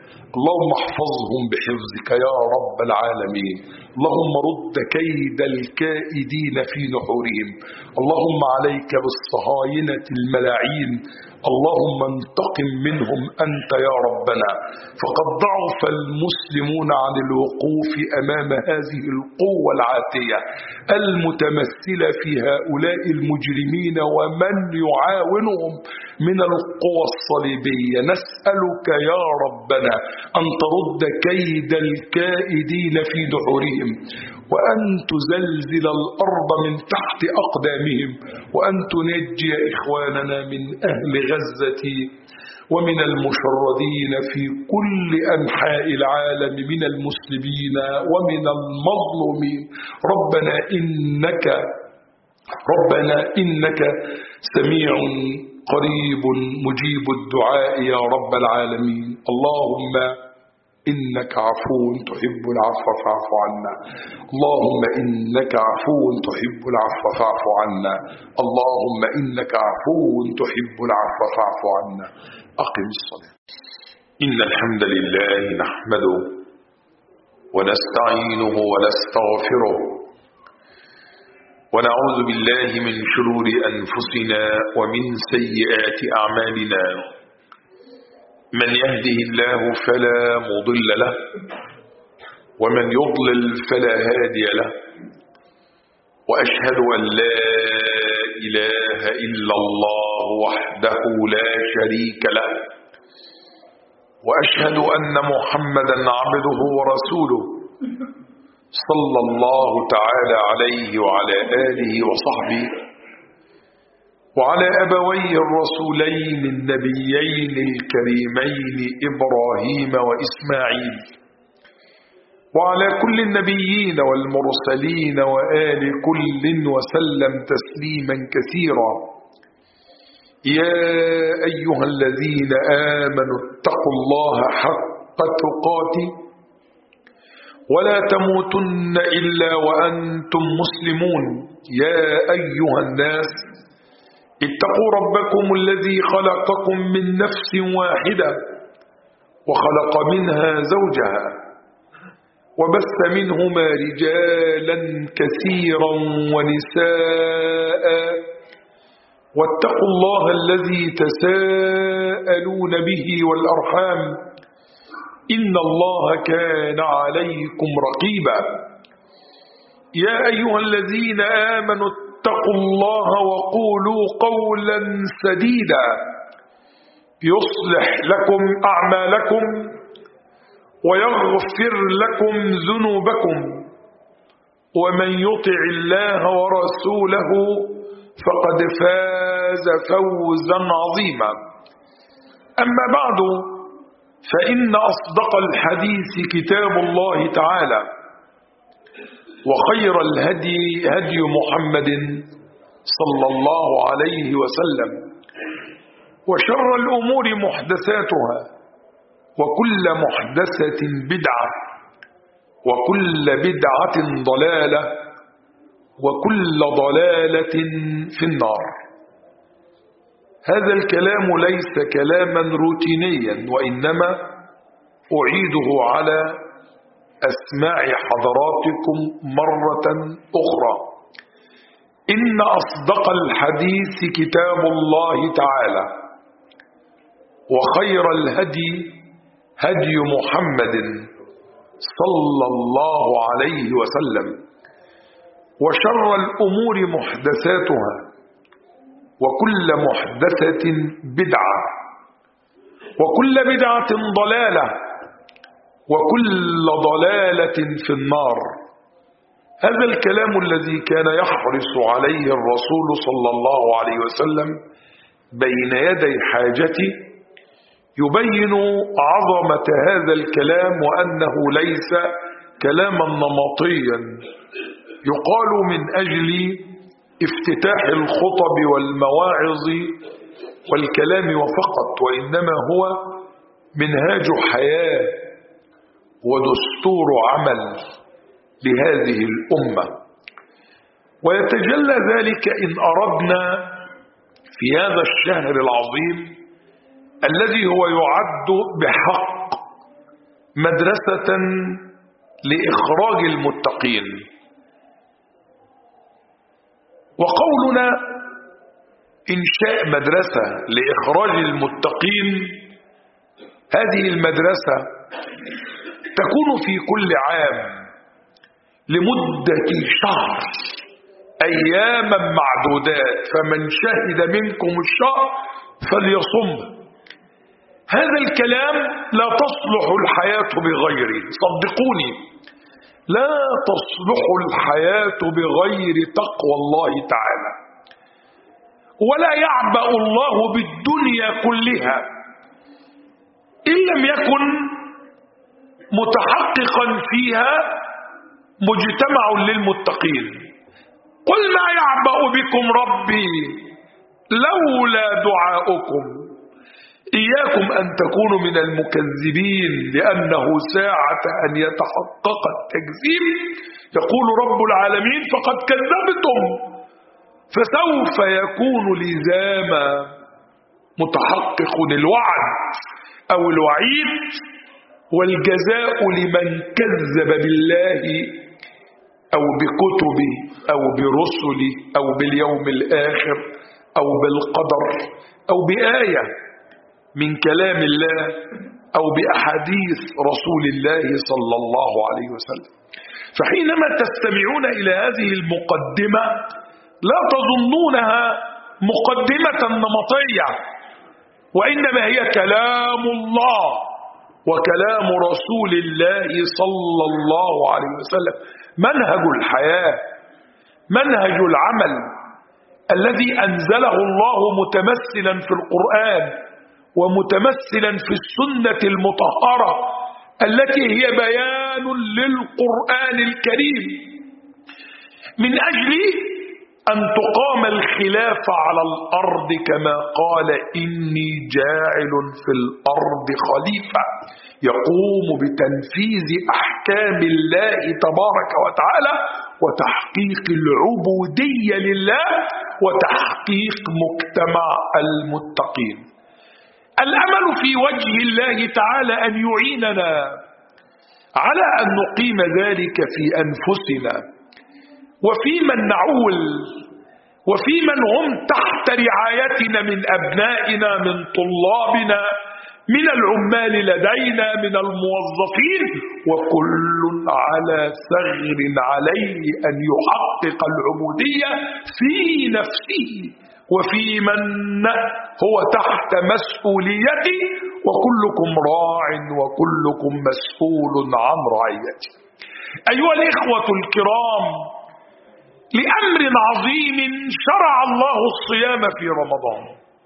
Speaker 1: اللهم احفظهم بحفظك يا رب العالمين. اللهم رد كيد الكائدين في نحورهم. اللهم عليك بالصهاينة الملاعين. اللهم انتقم منهم أنت يا ربنا، فقد ضعف المسلمون عن الوقوف أمام هذه القوة العاتية المتمثلة في هؤلاء المجرمين ومن يعاونهم من القوى الصليبية. نسألك يا ربنا أن ترد كيد الكائدين في دحورهم، وأن تزلزل الأرض من تحت أقدامهم، وأن تنجي إخواننا من أهل غزة ومن المشردين في كل أنحاء العالم من المسلمين ومن المظلومين. ربنا إنك ربنا إنك سميع قريب مجيب الدعاء يا رب العالمين. اللهم إنك عفو تحب العفو فاعف عنا. اللهم إنك عفو تحب العفو فاعف عنا. اللهم إنك عفو تحب العفو فاعف عنا. أقم الصلاة. إن الحمد لله نحمده ونستعينه ونستغفره ونعوذ بالله من شرور أنفسنا ومن سيئات أعمالنا. من يهده الله فلا مضل له، ومن يضلل فلا هادي له. وأشهد أن لا إله إلا الله وحده لا شريك له، وأشهد أن محمدا عبده ورسوله صلى الله تعالى عليه وعلى آله وصحبه وعلى أبويه الرسولين النبيين الكريمين إبراهيم وإسماعيل، وعلى كل النبيين والمرسلين وآل كل وسلم تسليما كثيرا. يا أيها الذين آمنوا اتقوا الله حق تقاته ولا تموتن إلا وأنتم مسلمون. يا أيها الناس اتقوا ربكم الذي خلقكم من نفس واحدة وخلق منها زوجها وبث منهما رجالا كثيرا ونساء، واتقوا الله الذي تساءلون به والأرحام إن الله كان عليكم رقيبا. يا أيها الذين آمنوا اتقوا الله وقولوا قولا سديدا يصلح لكم أعمالكم ويغفر لكم ذنوبكم، ومن يطع الله ورسوله فقد فاز فوزا عظيما. أما بعد، فإن أصدق الحديث كتاب الله تعالى، وخير الهدي هدي محمد صلى الله عليه وسلم، وشر الأمور محدثاتها، وكل محدثة بدعة، وكل بدعة ضلالة، وكل ضلالة في النار. هذا الكلام ليس كلاما روتينيا، وإنما أعيده على أسماع حضراتكم مرة أخرى. إن أصدق الحديث كتاب الله تعالى، وخير الهدي هدي محمد صلى الله عليه وسلم، وشر الأمور محدثاتها، وكل محدثة بدعة، وكل بدعة ضلالة، وكل ضلالة في النار. هذا الكلام الذي كان يحرص عليه الرسول صلى الله عليه وسلم بين يدي حاجته يبين عظمة هذا الكلام، وأنه ليس كلاما نمطيا يقال من أجل افتتاح الخطب والمواعظ والكلام وفقط، وإنما هو منهاج حياة ودستور عمل لهذه الأمة. ويتجلى ذلك إن أردنا في هذا الشهر العظيم الذي هو يعد بحق مدرسة لإخراج المتقين. وقولنا إنشاء مدرسة لإخراج المتقين، هذه المدرسة تكون في كل عام لمدة شهر، أياما معدودات، فمن شهد منكم الشهر فليصم. هذا الكلام لا تصلح الحياة بغيره، صدقوني لا تصلح الحياة بغير تقوى الله تعالى، ولا يعبأ الله بالدنيا كلها إن لم يكن متحققا فيها مجتمع للمتقين. قل ما يعبأ بكم ربي لولا دعاؤكم، إياكم أن تكونوا من المكذبين، لأنه ساعة أن يتحقق التكذيب يقول رب العالمين فقد كذبتم، فسوف يكون لزاما متحقق الوعد أو الوعيد، والجزاء لمن كذب بالله أو بكتبه أو برسله أو باليوم الآخر أو بالقدر أو بآية من كلام الله أو بأحاديث رسول الله صلى الله عليه وسلم. فحينما تستمعون إلى هذه المقدمة لا تظنونها مقدمة نمطية، وإنما هي كلام الله وكلام رسول الله صلى الله عليه وسلم، منهج الحياة، منهج العمل الذي أنزله الله متمثلا في القرآن ومتمثلا في السنة المطهرة التي هي بيان للقرآن الكريم، من أجل أن تقام الخلافة على الأرض كما قال إني جاعل في الأرض خليفة يقوم بتنفيذ أحكام الله تبارك وتعالى وتحقيق العبودية لله وتحقيق مجتمع المتقين. الأمل في وجه الله تعالى أن يعيننا على أن نقيم ذلك في أنفسنا وفي من نعول وفي من هم تحت رعايتنا من أبنائنا من طلابنا من العمال لدينا من الموظفين، وكل على ثغر عليه أن يحقق العبودية في نفسه وفي من هو تحت مسؤوليته، وكلكم راع وكلكم مسؤول عن رعيته. أيها الإخوة الكرام، لأمر عظيم شرع الله الصيام في رمضان،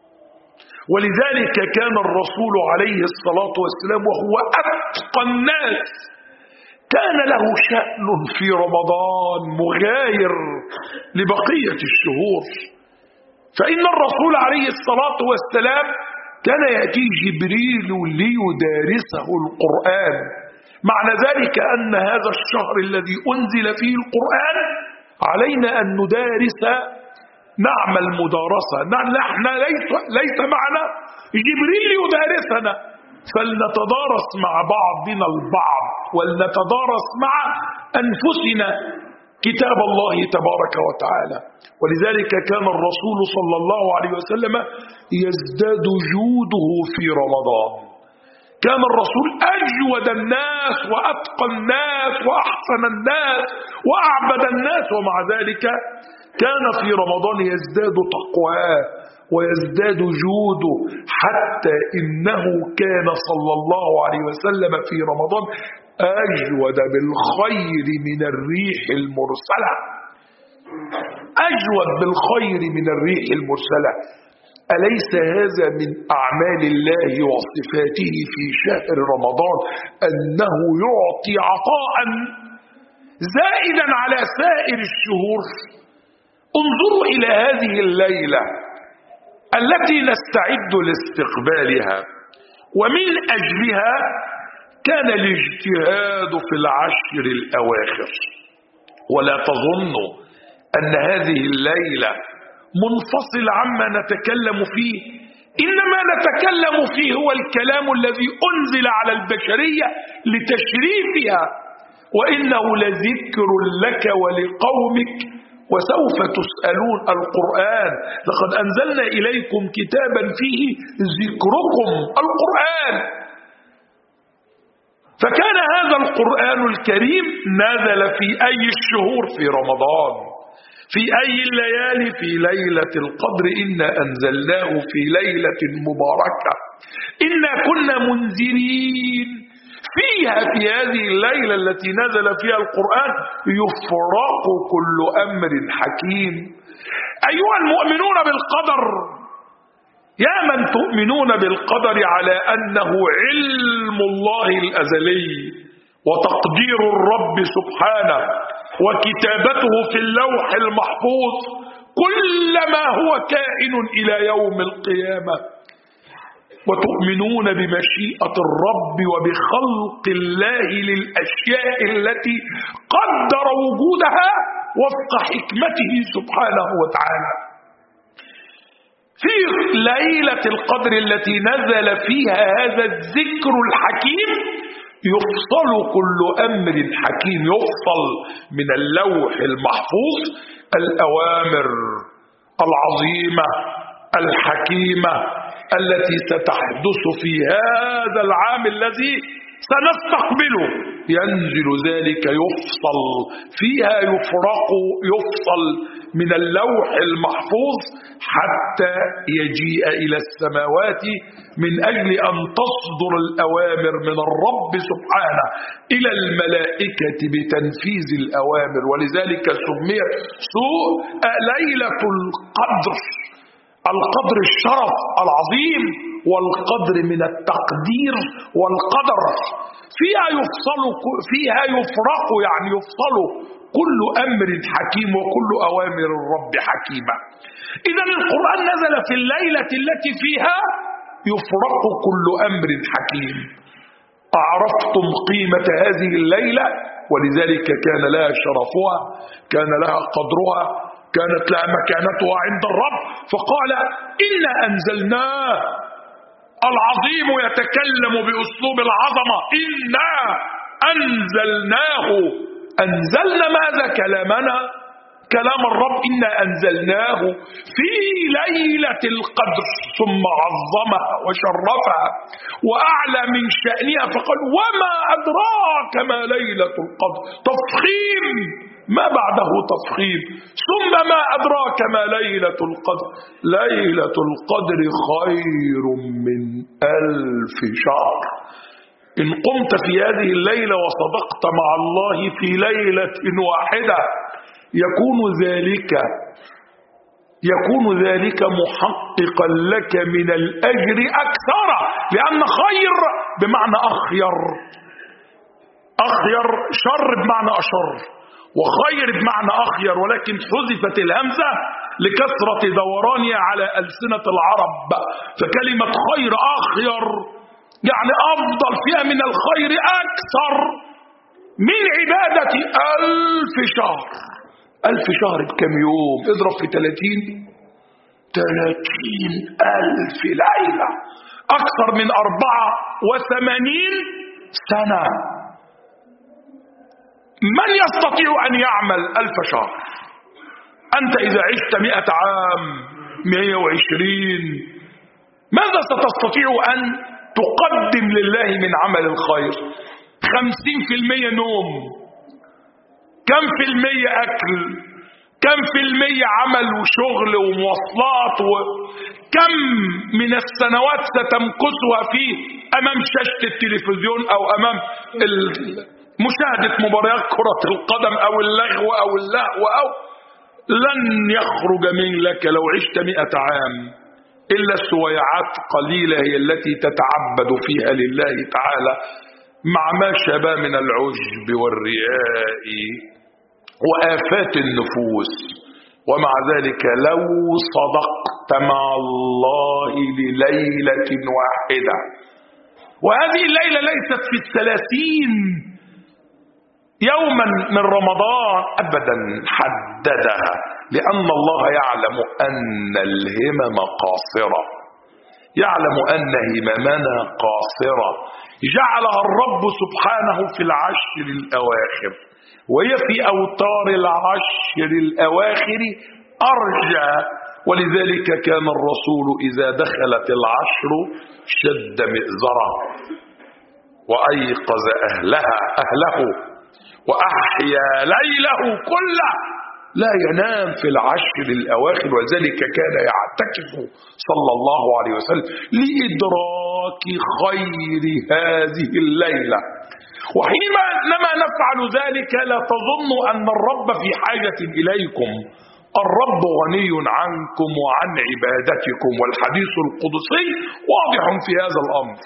Speaker 1: ولذلك كان الرسول عليه الصلاة والسلام وهو أتقى الناس كان له شأن في رمضان مغاير لبقية الشهور. فإن الرسول عليه الصلاة والسلام كان يأتي جبريل ليدارسه القرآن، معنى ذلك أن هذا الشهر الذي أنزل فيه القرآن علينا أن ندارس، نعمل مدارسة، نحن ليس, ليس معنا جبريل يدارسنا، فلنتدارس مع بعضنا البعض ولنتدارس مع أنفسنا كتاب الله تبارك وتعالى. ولذلك كان الرسول صلى الله عليه وسلم يزداد جوده في رمضان، كان الرسول أجود الناس وأتقى الناس وأحسن الناس وأعبد الناس، ومع ذلك كان في رمضان يزداد تقواه ويزداد جوده، حتى إنه كان صلى الله عليه وسلم في رمضان أجود بالخير من الريح المرسلة، أجود بالخير من الريح المرسلة. أليس هذا من أعمال الله وصفاته في شهر رمضان أنه يعطي عطاء زائدا على سائر الشهور؟ انظروا إلى هذه الليلة التي نستعد لاستقبالها، ومن أجلها كان الاجتهاد في العشر الأواخر. ولا تظنوا أن هذه الليلة منفصل عما نتكلم فيه، إنما نتكلم فيه هو الكلام الذي أنزل على البشرية لتشريفها، وإنه لذكر لك ولقومك وسوف تسألون. القرآن لقد أنزلنا إليكم كتابا فيه ذكركم، القرآن. فكان هذا القرآن الكريم نزل في أي الشهور؟ في رمضان. في أي الليالي؟ في ليلة القدر. إنا أنزلناه في ليلة مباركة إنا كنا منذرين فيها. في هذه الليلة التي نزل فيها القرآن يفرق كل أمر حكيم. أيها المؤمنون بالقدر، يا من تؤمنون بالقدر على أنه علم الله الأزلي وتقدير الرب سبحانه وكتابته في اللوح المحفوظ كل ما هو كائن إلى يوم القيامة، وتؤمنون بمشيئة الرب وبخلق الله للأشياء التي قدر وجودها وفق حكمته سبحانه وتعالى. في ليلة القدر التي نزل فيها هذا الذكر الحكيم يفصل كل أمر حكيم، يفصل من اللوح المحفوظ الأوامر العظيمة الحكيمة التي ستحدث في هذا العام الذي سنستقبله. ينزل ذلك يفصل فيها، يفرق يفصل من اللوح المحفوظ حتى يجيء إلى السماوات من أجل أن تصدر الأوامر من الرب سبحانه إلى الملائكة بتنفيذ الأوامر. ولذلك سميت سوء ليلة القدر. القدر الشرف العظيم، والقدر من التقدير والقدر. فيها يفصل فيها يفرق يعني يفصل كل أمر حكيم وكل أوامر الرب حكيمة. إذا القرآن نزل في الليلة التي فيها يفرق كل أمر حكيم. أعرفتم قيمة هذه الليلة، ولذلك كان لها شرفها، كان لها قدرها، كانت لها مكانتها عند الرب. فقال إنا أنزلناه. العظيم يتكلم بأسلوب العظمة. إنا أنزلناه. أنزلنا ماذا؟ كلامنا، كلام الرب. إنا أنزلناه في ليلة القدر، ثم عظمها وشرفها وأعلى من شأنها فقال وما أدراك ما ليلة القدر. تفخيم ما بعده تفخيم. ثم ما أدراك ما ليلة القدر. ليلة القدر خير من ألف شهر. إن قمت في هذه الليلة وصدقت مع الله في ليلة واحدة يكون ذلك يكون ذلك محققا لك من الأجر أكثر، لأن خير بمعنى أخير. أخير شر بمعنى أشر، وخير بمعنى أخير، ولكن حذفت الهمزة لكثرة دورانها على ألسنة العرب، فكلمة خير أخير يعني أفضل، فيها من الخير أكثر من عبادة ألف شهر. ألف شهر بكم يوم؟ اضرب في ثلاثين، ثلاثين ألف ليلة، أكثر من أربعة وثمانين سنة. من يستطيع أن يعمل ألف شهر؟ أنت إذا عشت مئة عام، مئة وعشرين، ماذا ستستطيع أن تقدم لله من عمل الخير؟ خمسين في المية نوم، كم في المية أكل، كم في المية عمل وشغل ومواصلات، وكم من السنوات ستمكثها فيه أمام شاشة التلفزيون أو أمام مشاهدة مباريات كرة القدم أو اللغو أو اللهو، أو لن يخرج منك لو عشت مئة عام إلا سويعات قليلة هي التي تتعبد فيها لله تعالى مع ما شابه من العجب والرياء وآفات النفوس. ومع ذلك لو صدقت مع الله لليلة واحدة، وهذه الليلة ليست في الثلاثين يوما من رمضان أبدا، حددها لأن الله يعلم أن الهمم قاصرة. يعلم أن هممنا قاصرة جعلها الرب سبحانه في العشر الأواخر، وهي في أوتار العشر الأواخر أرجى. ولذلك كان الرسول إذا دخلت العشر شد مئزره وأيقظ أهلها أهله وأحيا ليله كله، لا ينام في العشر الأواخر. وذلك كان يعتكف صلى الله عليه وسلم لإدراك خير هذه الليلة. وحينما نفعل ذلك لا تظن أن الرب في حاجة إليكم، الرب غني عنكم وعن عبادتكم، والحديث القدسي واضح في هذا الأمر.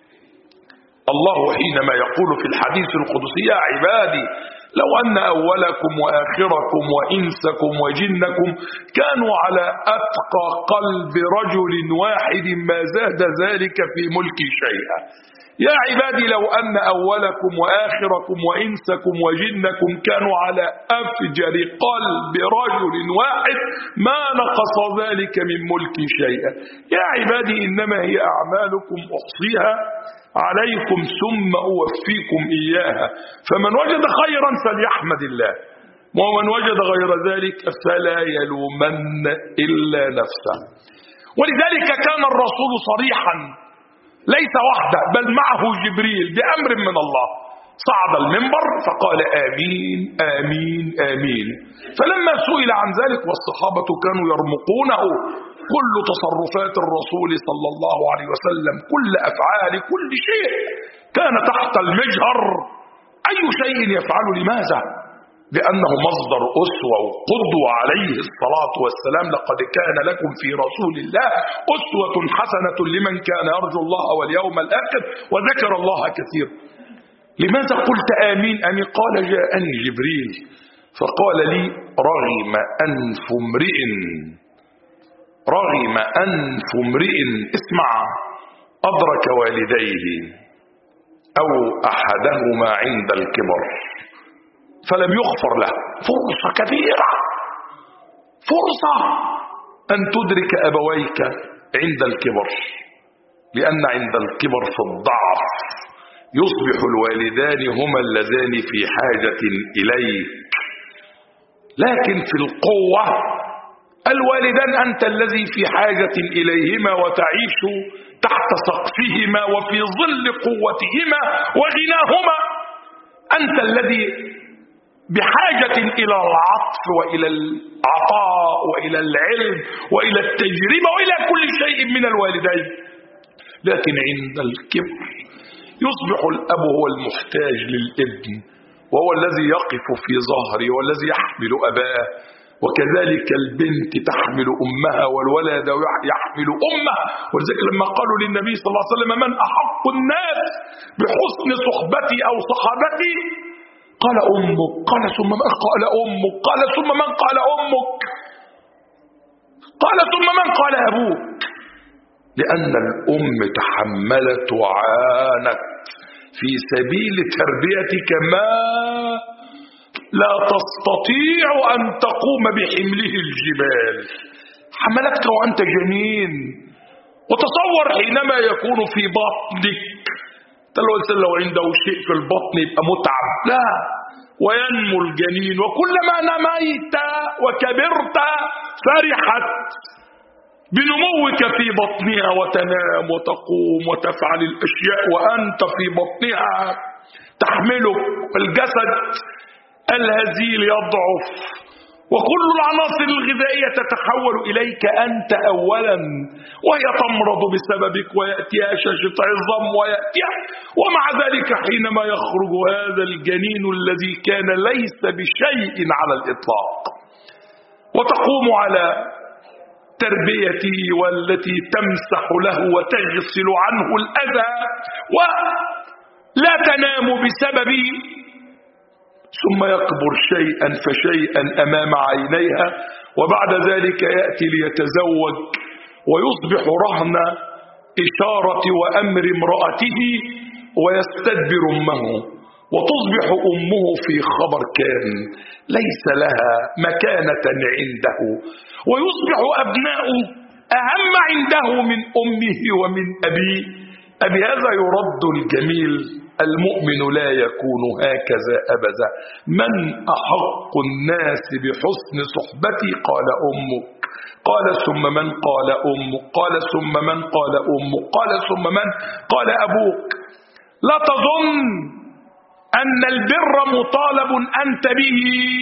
Speaker 1: الله حينما يقول في الحديث القدسي: يا عبادي لو أن أولكم وآخركم وإنسكم وجنكم كانوا على أتقى قلب رجل واحد ما زاد ذلك في ملكي شيئا. يا عبادي لو أن أولكم وآخركم وإنسكم وجنكم كانوا على أفجر قلب رجل واحد ما نقص ذلك من ملكي شيئا. يا عبادي إنما هي أعمالكم أحصيها عليكم ثم أوفيكم إياها، فمن وجد خيرا فليحمد الله، ومن وجد غير ذلك فلا يلومن إلا نفسه. ولذلك كان الرسول صريحا ليس وحده بل معه جبريل بأمر من الله، صعد المنبر فقال: آمين آمين آمين. فلما سئل عن ذلك والصحابة كانوا يرمقونه كل تصرفات الرسول صلى الله عليه وسلم، كل أفعال كل شيء كان تحت المجهر، أي شيء يفعل. لماذا؟ لأنه مصدر أسوة وقدوة عليه الصلاة والسلام: لقد كان لكم في رسول الله أسوة حسنة لمن كان يرجو الله واليوم الآخر وذكر الله كثيرا. لماذا قلت آمين آمين؟ قال: جاءني جبريل فقال لي: رغم أنف امرئ رغم أنف امرئ اسمع أدرك والديه أو أحدهما عند الكبر فلم يغفر له. فرصة كبيرة، فرصة أن تدرك أبويك عند الكبر، لأن عند الكبر في الضعف يصبح الوالدان هما اللذان في حاجة إليك، لكن في القوة الوالدان أنت الذي في حاجة إليهما وتعيش تحت سقفهما وفي ظل قوتهما وغناهما. أنت الذي بحاجة إلى العطف وإلى العطاء وإلى العلم وإلى التجربة وإلى كل شيء من الوالدين. لكن عند الكبر يصبح الأب هو المحتاج للابن، وهو الذي يقف في ظهره والذي يحمل أباه، وكذلك البنت تحمل أمها والولد يحمل أمه. ولذلك لما قالوا للنبي صلى الله عليه وسلم: من أحق الناس بحسن صحبتي أو صحابتي؟ قال: أمك. قال: ثم من؟ قال: أمك. قال: ثم من؟ قال: أمك. قال: ثم من؟ قال: أبوك. لأن الأم تحملت وعانت في سبيل تربيتك ما لا تستطيع أن تقوم بحمله الجبال، حملتك وأنت جنين. وتصور حينما يكون في بطنك، تلو لو عنده شيء في البطن يبقى متعب، لا، وينمو الجنين، وكلما نميت وكبرت فرحت بنموك في بطنها وتنام وتقوم وتفعل الأشياء وأنت في بطنها تحملك. الجسد الهزيل يضعف وكل العناصر الغذائية تتحول إليك أنت أولا، وهي تمرض بسببك ويأتيها شاشة عظام ويأتيها. ومع ذلك حينما يخرج هذا الجنين الذي كان ليس بشيء على الإطلاق وتقوم على تربيته والتي تمسح له وتغسل عنه الأذى ولا تنام بسببه، ثم يكبر شيئا فشيئا أمام عينيها، وبعد ذلك يأتي ليتزوج ويصبح رهن إشارة وأمر امرأته ويستدبر أمه، وتصبح أمه في خبر كان ليس لها مكانة عنده، ويصبح أبناء أهم عنده من أمه ومن أبيه. أبهذا يرد الجميل: المؤمن لا يكون هكذا أبدا. من أحق الناس بحسن صحبتي؟ قال أمك. قال ثم من؟ قال أمك. قال ثم من؟ قال أمك. قال ثم من؟ قال أبوك. لا تظن أن البر مطالب أنت به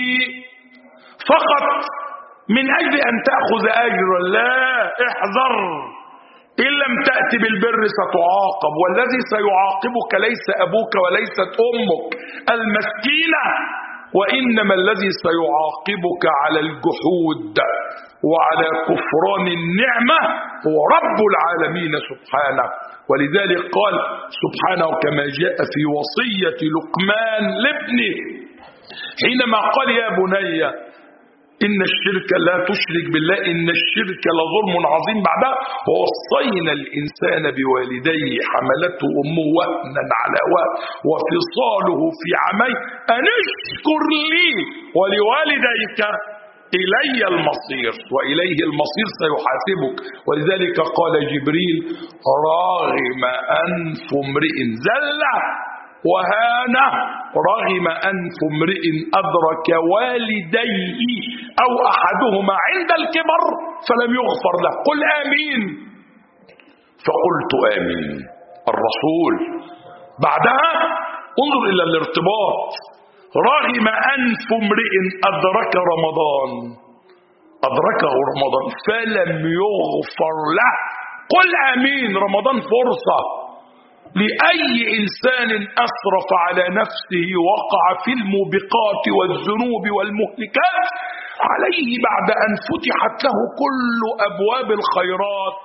Speaker 1: فقط من أجل أن تأخذ أجرا، لا، احذر، إن لم تأتي بالبر ستعاقب، والذي سيعاقبك ليس أبوك وليست أمك المسكينة، وإنما الذي سيعاقبك على الجحود وعلى كفران النعمة هو رب العالمين سبحانه. ولذلك قال سبحانه كما جاء في وصية لقمان لابنه حينما قال: يا بني إن الشرك لا تشرك بالله إن الشرك لظلم عظيم. بعدها: ووصينا الإنسان بوالديه حملته أمه وهنا على وهن وفصاله في عامين أن اشكر لي ولوالديك إلي المصير، وإليه المصير سيحاسبك. ولذلك قال جبريل: راغم أنف امرئ زلة وهانه، رغم أنف امرئ أدرك والديه أو أحدهما عند الكبر فلم يغفر له. قل آمين. فقلت آمين. الرسول بعدها انظر إلى الارتباط: رغم أنف امرئ أدرك رمضان، أدركه رمضان فلم يغفر له. قل آمين. رمضان فرصة لأي إنسان أسرف على نفسه وقع في الموبقات والذنوب والمهلكات، عليه بعد أن فتحت له كل أبواب الخيرات،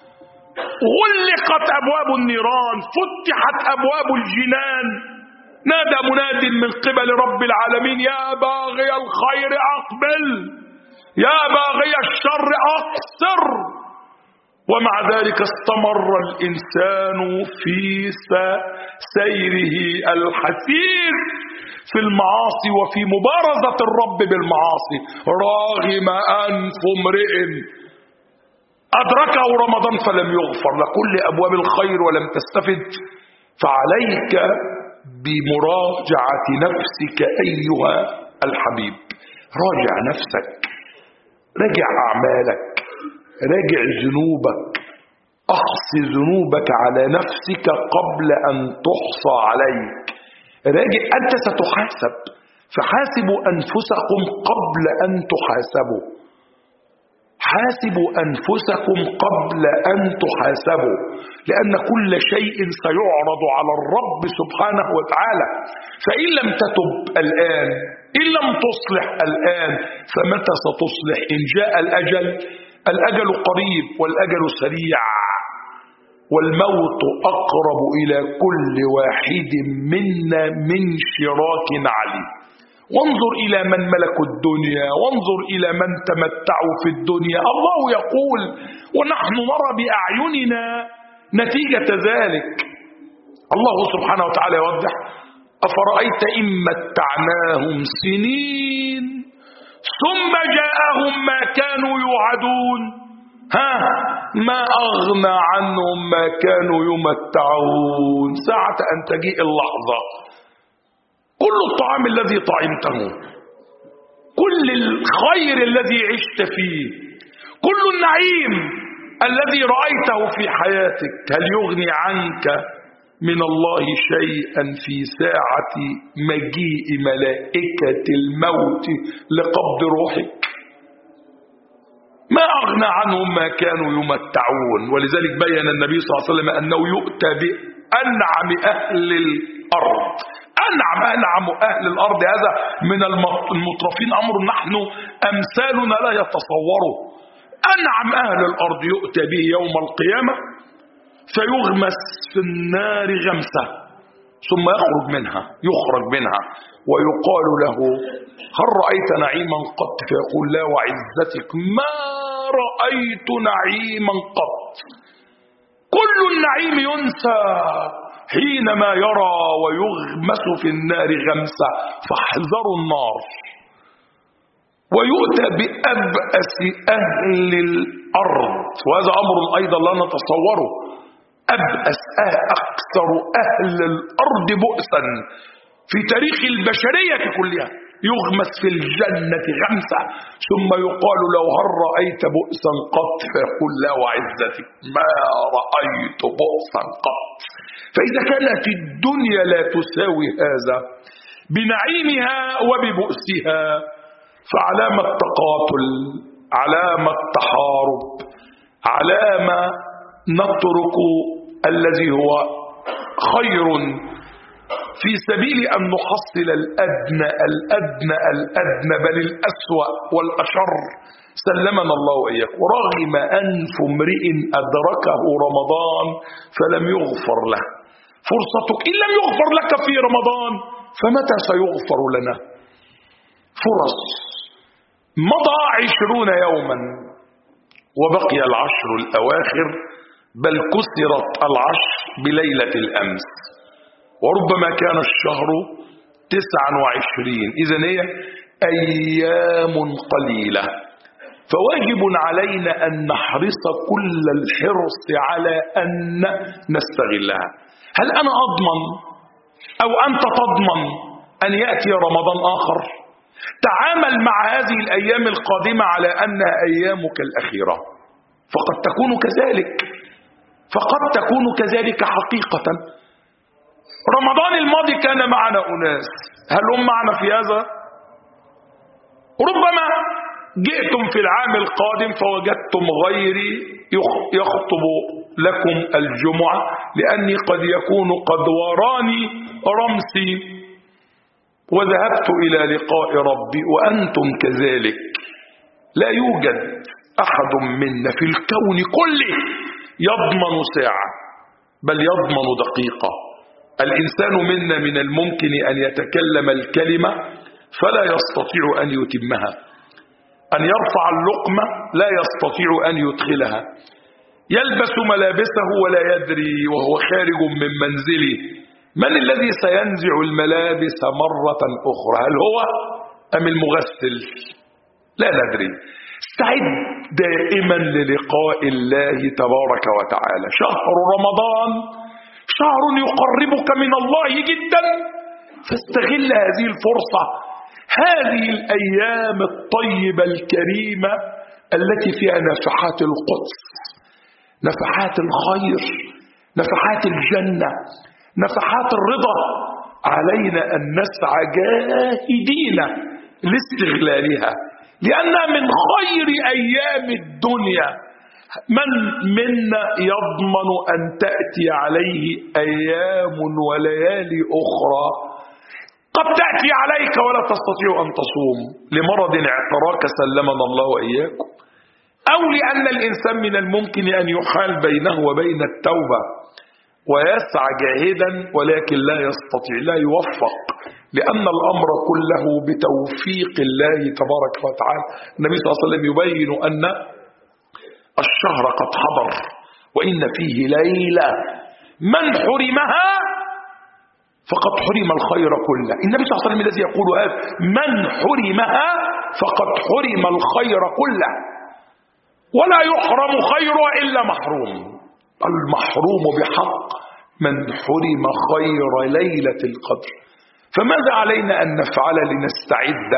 Speaker 1: غلقت أبواب النيران، فتحت أبواب الجنان، نادى مناد من قبل رب العالمين: يا باغي الخير أقبل، يا باغي الشر أقصر. ومع ذلك استمر الإنسان في سيره الحسير في المعاصي وفي مبارزة الرب بالمعاصي. راغم أنف امرئ أدركه رمضان فلم يغفر لكل أبواب الخير ولم تستفد. فعليك بمراجعة نفسك أيها الحبيب. راجع نفسك، راجع أعمالك، راجع ذنوبك، أحصي ذنوبك على نفسك قبل أن تحصى عليك. راجع، أنت ستحاسب، فحاسبوا أنفسكم قبل أن تحاسبوا. حاسبوا أنفسكم قبل أن تحاسبوا، لأن كل شيء سيعرض على الرب سبحانه وتعالى. فإن لم تتب الآن، إن لم تصلح الآن، فمتى ستصلح؟ إن جاء الأجل، الأجل قريب والأجل سريع، والموت أقرب إلى كل واحد منا من شراك عليه. وانظر إلى من ملكوا الدنيا، وانظر إلى من تمتعوا في الدنيا. الله يقول ونحن نرى بأعيننا نتيجة ذلك. الله سبحانه وتعالى يوضح: أفرأيت إن متعناهم سنين ثم جاءهم ما كانوا يوعدون، ها ما أغنى عنهم ما كانوا يمتعون. ساعة أن تجيء اللحظة كل الطعام الذي طعمته، كل الخير الذي عشت فيه، كل النعيم الذي رأيته في حياتك، هل يغني عنك من الله شيئا في ساعة مجيء ملائكة الموت لقبض روحك؟ ما أغنى عنهم ما كانوا يمتعون. ولذلك بين النبي صلى الله عليه وسلم أنه يؤتى بأنعم أهل الأرض. أنعم أنعم أهل الأرض، هذا من المترفين أمر نحن أمثالنا لا يتصوره. أنعم أهل الأرض يؤتى به يوم القيامة فيغمس في النار غمسة ثم يخرج منها يخرج منها ويقال له: هل رأيت نعيما قط؟ فيقول: لا وعزتك ما رأيت نعيما قط. كل النعيم ينسى حينما يرى ويغمس في النار غمسة، فاحذروا النار. ويؤتى بأبأس أهل الأرض، وهذا أمر أيضا لا نتصوره. أبأس أكثر أهل الأرض بؤسا في تاريخ البشرية كلها، يغمس في الجنة غمسة ثم يقال له هل رأيت بؤسا قط؟ فيقول لا وعزتك ما رأيت بؤسا قط. فإذا كانت الدنيا لا تساوي هذا بنعيمها وببؤسها، فعلامة التقاتل، علامة التحارب، علامة نترك الذي هو خير في سبيل أن نحصل الأدنى الأدنى الأدنى بل الأسوأ والأشر. سلمنا الله وإياكم. رغم أنف امرئ أدركه رمضان فلم يغفر له. فرصتك إن لم يغفر لك في رمضان فمتى سيغفر لنا؟ فرص. مضى عشرون يوما وبقي العشر الأواخر، بل كسرت العشر بليلة الأمس، وربما كان الشهر تسعا وعشرين. إذن هي أيام قليلة، فواجب علينا أن نحرص كل الحرص على أن نستغلها. هل أنا أضمن أو أنت تضمن أن يأتي رمضان آخر؟ تعامل مع هذه الأيام القادمة على أنها أيامك الأخيرة، فقد تكون كذلك، فقد تكون كذلك حقيقة. رمضان الماضي كان معنا أناس، هل هم معنا في هذا؟ ربما جئتم في العام القادم فوجدتم غيري يخطب لكم الجمعة، لأني قد يكون قد وراني رمسي وذهبت إلى لقاء ربي وأنتم كذلك. لا يوجد أحد منا في الكون كله يضمن ساعة بل يضمن دقيقة. الإنسان منا من الممكن أن يتكلم الكلمة فلا يستطيع أن يتمها، أن يرفع اللقمة لا يستطيع أن يدخلها، يلبس ملابسه ولا يدري وهو خارج من منزله من الذي سينزع الملابس مرة أخرى، هل هو أم المغسل؟ لا ندري. استعد دائما للقاء الله تبارك وتعالى. شهر رمضان شهر يقربك من الله جدا، فاستغل هذه الفرصة، هذه الأيام الطيبة الكريمة التي فيها نفحات القدس، نفحات الخير، نفحات الجنة، نفحات الرضا. علينا أن نسعى جاهدين لاستغلالها، لأنها من خير أيام الدنيا. من منا يضمن أن تأتي عليه أيام وليالي أخرى قد تأتي عليك ولا تستطيع أن تصوم لمرض اعتراك سلمنا الله وإياكم، أو لأن الإنسان من الممكن أن يحال بينه وبين التوبة ويسعى جاهدا ولكن لا يستطيع، لا يوفق، لأن الأمر كله بتوفيق الله تبارك وتعالى. النبي صلى الله عليه وسلم يبين أن الشهر قد حضر وإن فيه ليلة من حرمها فقد حرم الخير كله. النبي صلى الله عليه وسلم الذي يقول هذا، من حرمها فقد حرم الخير كله، ولا يحرم خيرها إلا محروم. المحروم بحق من حرم خير ليلة القدر. فماذا علينا أن نفعل لنستعد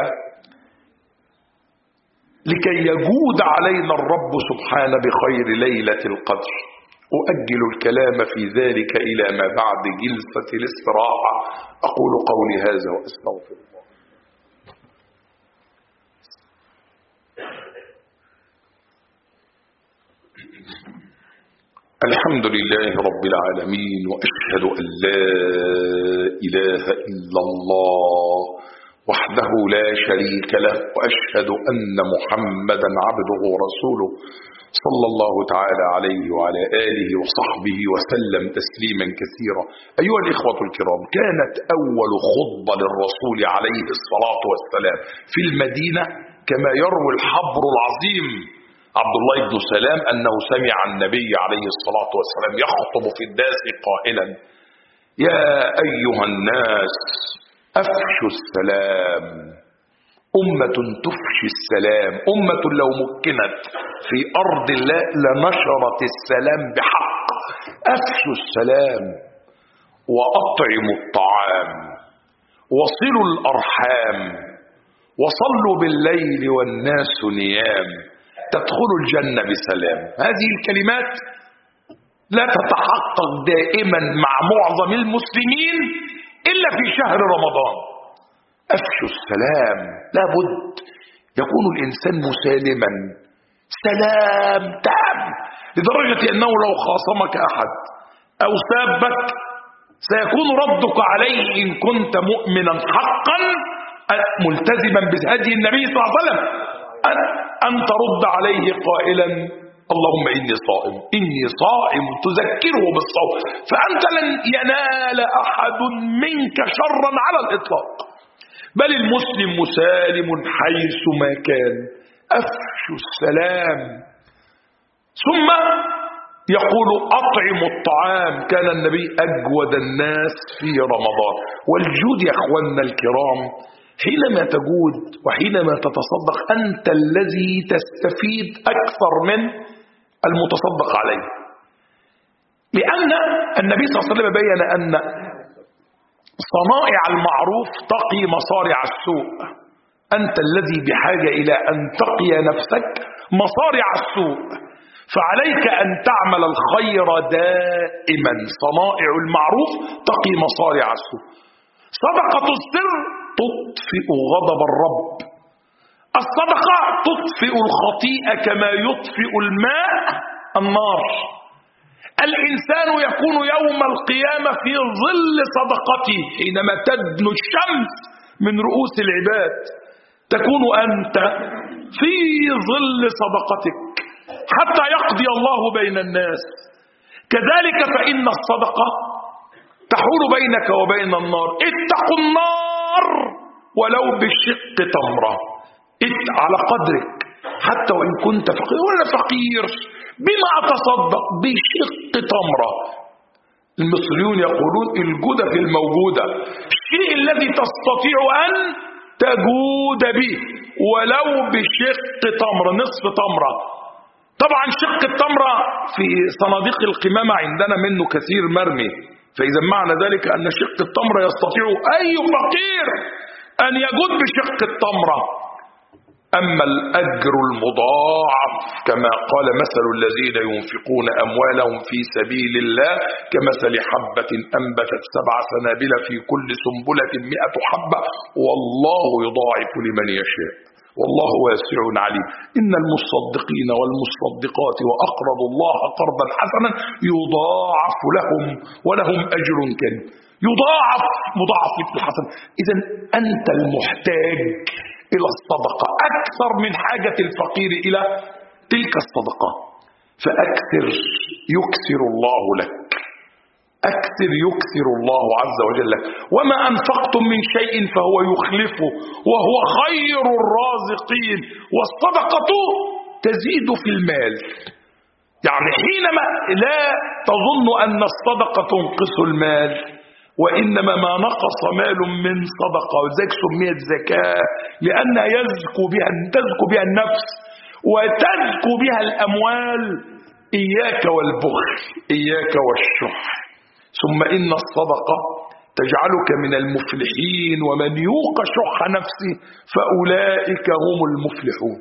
Speaker 1: لكي يجود علينا الرب سبحانه بخير ليلة القدر؟ أؤجل الكلام في ذلك إلى ما بعد جلسة الاستراحة. أقول قولي هذا وأستغفر الله. الحمد لله رب العالمين، وأشهد أن لا إله إلا الله وحده لا شريك له، وأشهد أن محمدا عبده ورسوله صلى الله تعالى عليه وعلى آله وصحبه وسلم تسليما كثيرا. أيها الإخوة الكرام، كانت أول خطبة للرسول عليه الصلاة والسلام في المدينة كما يروي الحبر العظيم عبد الله بن سلام أنه سمع النبي عليه الصلاة والسلام يخطب في الناس قائلا: يا أيها الناس أفشوا السلام أمة تفشي السلام، أمة لو مكنت في أرض الله لنشرت السلام بحق. أفشوا السلام وأطعموا الطعام وصلوا الأرحام وصلوا بالليل والناس نيام تدخلوا الجنة بسلام. هذه الكلمات لا تتحقق دائما مع معظم المسلمين إلا في شهر رمضان. أفشوا السلام، لابد يكون الإنسان مسالما سلام تام، لدرجة أنه لو خاصمك أحد أو سابك سيكون ردك عليه إن كنت مؤمنا حقا ملتزما بهدي النبي صلى الله عليه وسلم أن ترد عليه قائلا اللهم إني صائم إني صائم، تذكره بالصوم، فأنت لن ينال أحد منك شرا على الإطلاق، بل المسلم مسالم حيث ما كان. أفشوا السلام. ثم يقول أطعموا الطعام. كان النبي أجود الناس في رمضان. والجود يا أخواننا الكرام حينما تجود وحينما تتصدق أنت الذي تستفيد أكثر من المتصدق عليه، لأن النبي صلى الله عليه وسلم بيّن أن صنائع المعروف تقي مصارع السوء. أنت الذي بحاجة إلى أن تقي نفسك مصارع السوء، فعليك أن تعمل الخير دائما. صنائع المعروف تقي مصارع السوء. صدقة السر تطفئ غضب الرب. الصدقة تطفئ الخطيئة كما يطفئ الماء النار. الإنسان يكون يوم القيامة في ظل صدقته. حينما تدنو الشمس من رؤوس العباد تكون أنت في ظل صدقتك حتى يقضي الله بين الناس. كذلك فإن الصدقة تحول بينك وبين النار. اتقوا النار ولو بشق تمرة، على قدرك، حتى وإن كنت فقير. ولا فقير بما أتصدق؟ بشق تمرة. المصريون يقولون الجودة في الموجودة، الشيء الذي تستطيع أن تجود به ولو بشق تمرة، نصف تمرة. طبعا شق التمرة في صناديق القمامة عندنا منه كثير مرمي، فإذا معنى ذلك أن شق التمرة يستطيع أي فقير أن يجود بشق التمرة. أما الأجر المضاعف كما قال مثل الذين ينفقون أموالهم في سبيل الله كمثل حبة أنبتت سبع سنابل في كل سنبلة مئة حبة والله يضاعف لمن يشاء والله واسع عليم. إن المصدقين والمصدقات وأقرضوا الله قرضا حسنا يضاعف لهم ولهم أجر كريم. يضاعف مضاعف الحسن. إذن أنت المحتاج إلى الصدقة أكثر من حاجة الفقير إلى تلك الصدقة، فأكثر يكثر الله لك، أكثر يكثر الله عز وجل لك. وما أنفقتم من شيء فهو يخلفه وهو خير الرازقين. والصدقة تزيد في المال، يعني حينما لا تظن أن الصدقة تنقص المال، وإنما ما نقص مال من صدقة، وذلك سميت زكاة لأنها يزكو بها تزكو بها النفس وتزكو بها الأموال. إياك والبخل، إياك والشح. ثم إن الصدقة تجعلك من المفلحين، ومن يوق شح نفسه فأولئك هم المفلحون.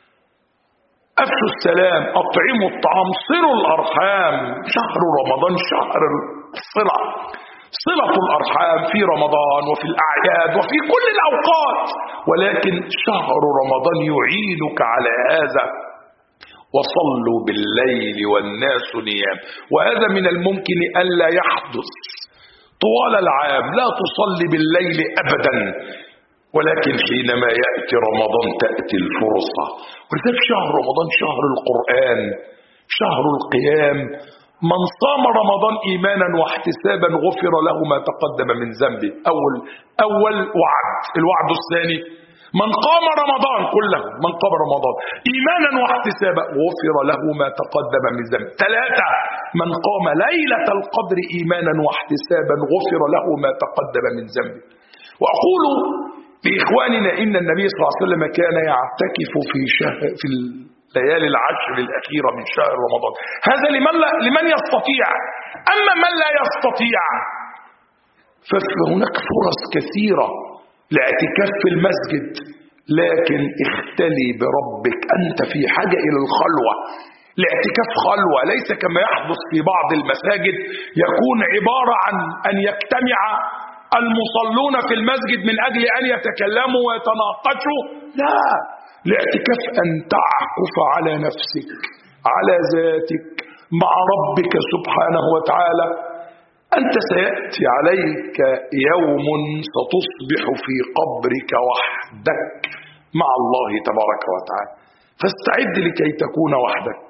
Speaker 1: أفشوا السلام، أطعموا الطعام، صلوا الأرحام. شهر رمضان شهر الصلة، صلة الأرحام في رمضان وفي الأعياد وفي كل الأوقات، ولكن شهر رمضان يعينك على هذا. وصلوا بالليل والناس نيام. وهذا من الممكن ألا يحدث طوال العام، لا تصلي بالليل أبدا، ولكن حينما يأتي رمضان تأتي الفرصة. ولذلك شهر رمضان شهر القرآن، شهر القيام. من صام رمضان إيمانا واحتسابا غفر له ما تقدم من ذنبه. أول أول وعد. الوعد الثاني من قام رمضان كله، من قام رمضان إيمانا واحتسابا غفر له ما تقدم من ذنبه. ثلاثة من قام ليلة القدر إيمانا واحتسابا غفر له ما تقدم من ذنبه. وأقول لإخواني إخواننا إن النبي صلى الله عليه وسلم كان يعتكف في شهر في الليالي العشر الأخيرة من شهر رمضان. هذا لمن, لا لمن يستطيع. أما من لا يستطيع فهناك فرص كثيرة لاعتكاف في المسجد، لكن اختلي بربك. أنت في حاجة إلى الخلوة. الاعتكاف خلوة، ليس كما يحدث في بعض المساجد يكون عبارة عن أن يجتمع المصلون في المسجد من أجل أن يتكلموا ويتناقشوا. لا، الاعتكاف أن تعكف على نفسك، على ذاتك، مع ربك سبحانه وتعالى. أنت سيأتي عليك يوم ستصبح في قبرك وحدك مع الله تبارك وتعالى، فاستعد لكي تكون وحدك.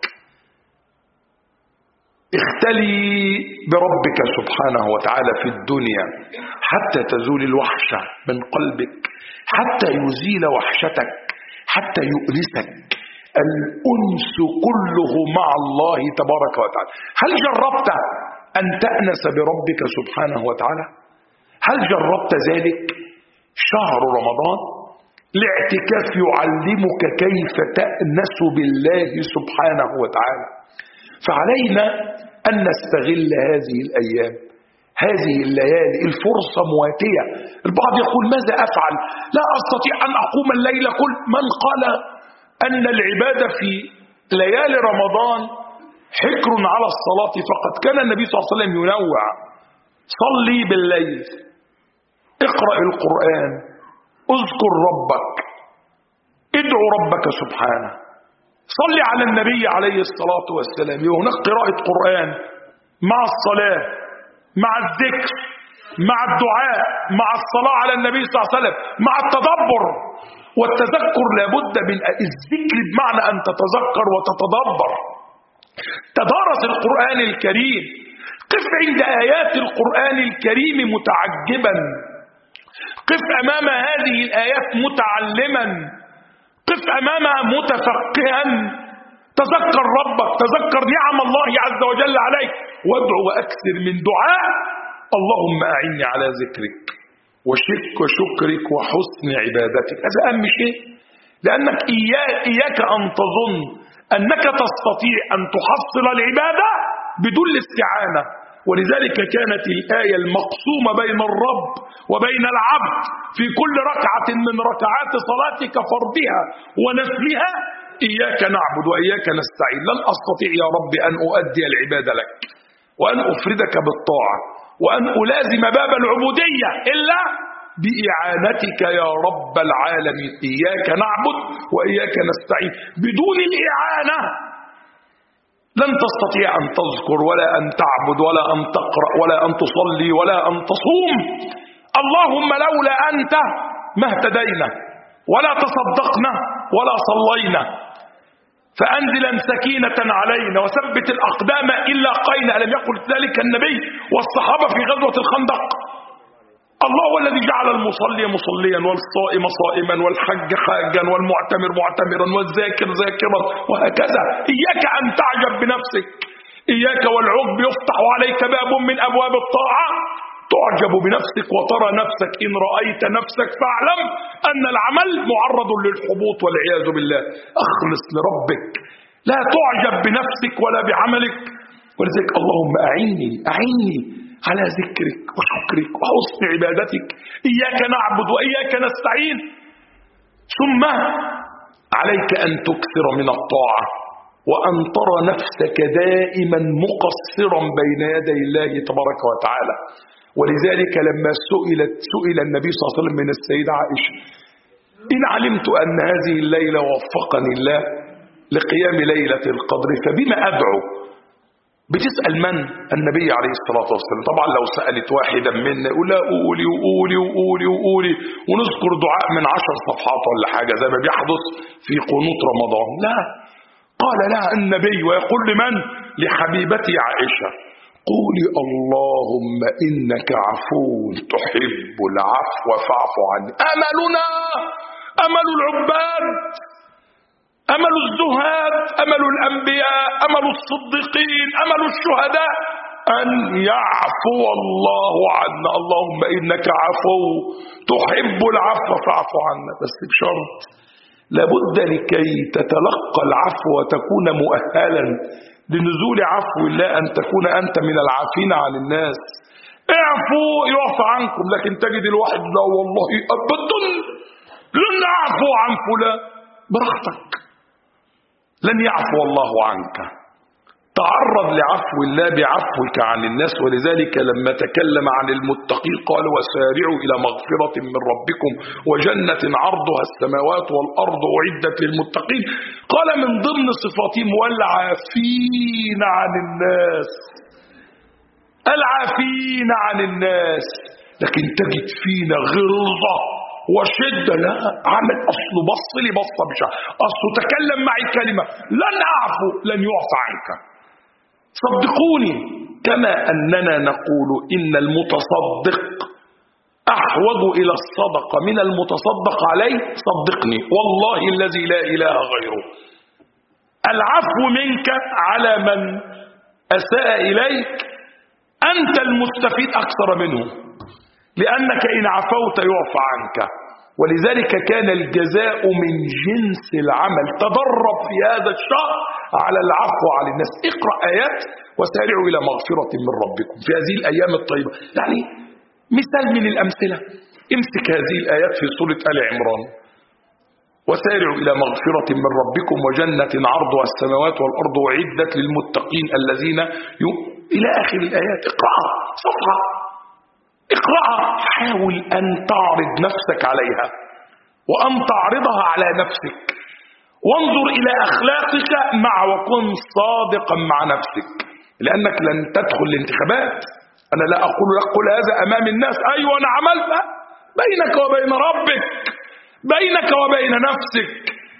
Speaker 1: اختلي بربك سبحانه وتعالى في الدنيا حتى تزول الوحشة من قلبك، حتى يزيل وحشتك، حتى يؤنسك. الأنس كله مع الله تبارك وتعالى. هل جربت أن تأنس بربك سبحانه وتعالى؟ هل جربت ذلك؟ شهر رمضان الاعتكاف يعلمك كيف تأنس بالله سبحانه وتعالى. فعلينا أن نستغل هذه الأيام، هذه الليالي. الفرصة مواتية. البعض يقول ماذا أفعل؟ لا أستطيع أن أقوم الليل كل. من قال أن العبادة في ليالي رمضان حكر على الصلاة فقط؟ كان النبي صلى الله عليه وسلم ينوع: صلي بالليل، اقرأ القرآن، اذكر ربك، ادعو ربك سبحانه، صلي على النبي عليه الصلاة والسلام. هناك قراءة قرآن مع الصلاة، مع الذكر، مع الدعاء، مع الصلاة على النبي صلى الله عليه وسلم، مع التدبر والتذكر. لابد من الذكر بمعنى أن تتذكر وتتدبر. تدارس القرآن الكريم، قف عند آيات القرآن الكريم متعجبا، قف أمام هذه الآيات متعلما، قف أمامها متفقها. تذكر ربك، تذكر نعم الله عز وجل عليك، وادعو وأكثر من دعاء: اللهم أعني على ذكرك وشك وشكرك وحسن عبادتك. هذا أهم شيء، لأنك إياك أن تظن أنك تستطيع أن تحصل العبادة بدون الاستعانة. ولذلك كانت الآية المقسومة بين الرب وبين العبد في كل ركعة من ركعات صلاتك فرضها ونفلها: إياك نعبد وإياك نستعين. لن أستطيع يا رب أن أؤدي العبادة لك وأن أفردك بالطاعة وأن ألازم باب العبودية إلا بإعانتك يا رب العالمين. إياك نعبد وإياك نستعين. بدون الإعانة لن تستطيع أن تذكر ولا أن تعبد ولا أن تقرأ ولا أن تصلي ولا أن تصوم. اللهم لولا أنت ما اهتدينا ولا تصدقنا ولا صلينا. فأنزلا سكينة علينا وثبت الأقدام إلا قينا. ألم يقل ذلك النبي والصحابة في غزوة الخندق؟ الله هو الذي جعل المصلي مصليا والصائم صائما والحج حاجا والمعتمر معتمرا والذاكر ذاكرا وهكذا. إياك أن تعجب بنفسك، إياك والعجب. يفتح عليك باب من أبواب الطاعة تعجب بنفسك وترى نفسك. إن رأيت نفسك فاعلم أن العمل معرض للحبوط والعياذ بالله. أخلص لربك، لا تعجب بنفسك ولا بعملك. ولذلك اللهم أعني أعني على ذكرك وشكرك وحسن عبادتك. إياك نعبد وإياك نستعين. ثم عليك أن تكثر من الطاعة وأن ترى نفسك دائما مقصرا بين يدي الله تبارك وتعالى. ولذلك لما سئلت سئل النبي صلى الله عليه وسلم من السيدة عائشة: إن علمت أن هذه الليلة وفقني الله لقيام ليلة القدر فبما أدعو؟ بتسأل من؟ النبي عليه الصلاة والسلام. طبعا لو سألت واحدا منا يقول لا قولي وقولي وقولي وقولي ونذكر دعاء من عشر صفحات ولا حاجة زي ما بيحدث في قنوت رمضان. لا، قال لها النبي ويقول لمن؟ لحبيبتي عائشة: قولي اللهم إنك عفو تحب العفو فاعف عني. أملنا أمل العباد، أمل الزهاد، أمل الأنبياء، أمل الصديقين، أمل الشهداء، أن يعفو الله عنا. اللهم إنك عفو تحب العفو فاعف عنا، بس بشرط لابد لكي تتلقى العفو وتكون مؤهلا لنزول عفو الله أن تكون أنت من العافين عن الناس. اعفوا يعفى عنكم، لكن تجد الواحد لا والله أبدا لن أعفو عن فلان، براحتك، لن يعفو الله عنك. تعرض لعفو الله بعفوك عن الناس. ولذلك لما تكلم عن المتقين قال وسارعوا إلى مغفرة من ربكم وجنة عرضها السماوات والأرض أعدت للمتقين، قال من ضمن صفاتهم والعافين عن الناس، العافين عن الناس. لكن تجد فينا غلظة وشدة، لا عمل أصله بص لي بصة بشعر، أصله تكلم معي كلمة لن أعفو، لن يعفى عنك. صدقوني كما أننا نقول إن المتصدق أحوج إلى الصدقة من المتصدق عليه، صدقني والله الذي لا إله غيره، العفو منك على من أساء إليك أنت المستفيد أكثر منه، لأنك إن عفوت يعفى عنك. ولذلك كان الجزاء من جنس العمل. تدرب في هذا الشهر على العفو عن الناس. اقرأ آيات وسارعوا إلى مغفرة من ربكم في هذه الأيام الطيبة. يعني مثال من الأمثلة، امسك هذه الآيات في سورة آل عمران، وسارعوا إلى مغفرة من ربكم وجنة عرضها السماوات والأرض أعدت للمتقين الذين ي... إلى آخر الآيات. اقرأها صفحة، اقرأها، حاول أن تعرض نفسك عليها وأن تعرضها على نفسك، وانظر إلى أخلاقك مع وكن صادقا مع نفسك، لأنك لن تدخل الانتخابات. أنا لا أقول لك قل هذا أمام الناس، أيوة أنا عملتها، بينك وبين ربك، بينك وبين نفسك.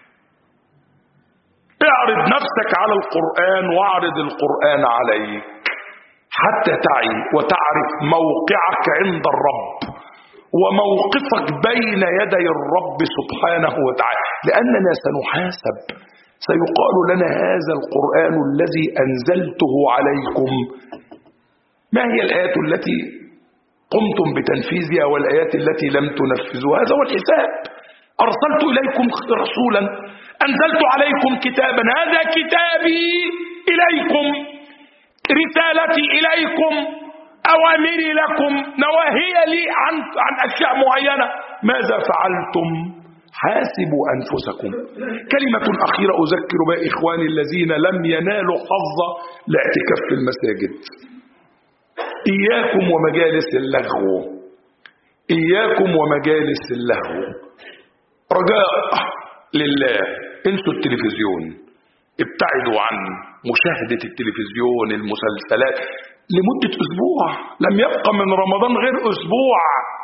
Speaker 1: اعرض نفسك على القرآن واعرض القرآن عليك حتى تعي وتعرف موقعك عند الرب وموقفك بين يدي الرب سبحانه وتعالى، لأننا سنحاسب. سيقال لنا هذا القرآن الذي أنزلته عليكم ما هي الآيات التي قمتم بتنفيذها والآيات التي لم تنفذوا؟ هذا هو الحساب. أرسلت إليكم رسولا، أنزلت عليكم كتابا، هذا كتابي إليكم، رسالتي إليكم، أوامري لكم، نواهي لي عن عن أشياء معينة. ماذا فعلتم؟ حاسبوا أنفسكم. كلمة أخيرة أذكر بها إخواني الذين لم ينالوا حظ الاعتكاف في المساجد. إياكم ومجالس اللغو، إياكم ومجالس اللهو. رجاء لله انسوا التلفزيون، ابتعدوا عن مشاهدة التلفزيون، المسلسلات لمدة أسبوع. لم يبقى من رمضان غير أسبوع.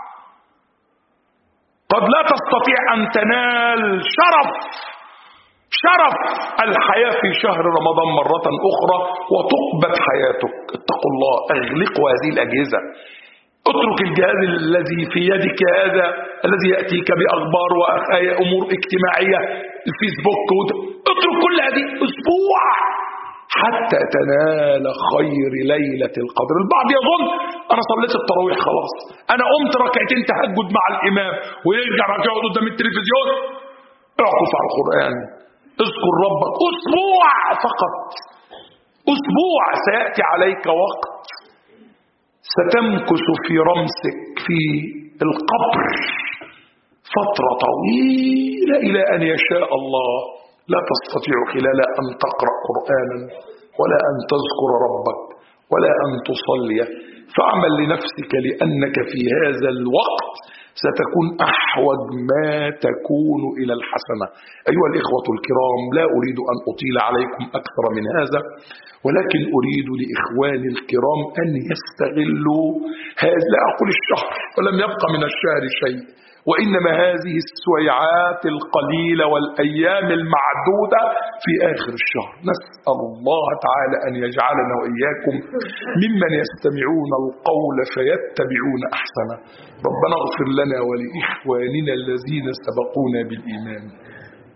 Speaker 1: قد لا تستطيع أن تنال شرف شرف الحياة في شهر رمضان مرة أخرى وتقبت حياتك. اتقوا الله، اغلقوا هذه الأجهزة، اترك الجهاز الذي في يدك هذا الذي يأتيك بأخبار وأمور اجتماعية، الفيسبوك، اترك كل هذه أسبوع حتى تنال خير ليلة القدر. البعض يظن أنا صليت التراويح خلاص، أنا قمت ركعتين تهجد مع الإمام ويرجع ركعه قدام التلفزيون. اعكف على القرآن، اذكر ربك أسبوع فقط، أسبوع. سيأتي عليك وقت ستمكث في رمسك في القبر فترة طويلة إلى أن يشاء الله، لا تستطيع خلال أن تقرأ قرآنا ولا أن تذكر ربك ولا أن تصلي. فاعمل لنفسك لأنك في هذا الوقت ستكون أحوج ما تكون إلى الحسنة. أيها الإخوة الكرام، لا أريد أن أطيل عليكم أكثر من هذا، ولكن أريد لإخواني الكرام أن يستغلوا هذا، لا أقول الشهر ولم يبقى من الشهر شيء، وإنما هذه السويعات القليلة والأيام المعدودة في آخر الشهر. نسأل الله تعالى أن يجعلنا وإياكم ممن يستمعون القول فيتبعون أحسنه. ربنا اغفر لنا ولإخواننا الذين سبقونا بالإيمان،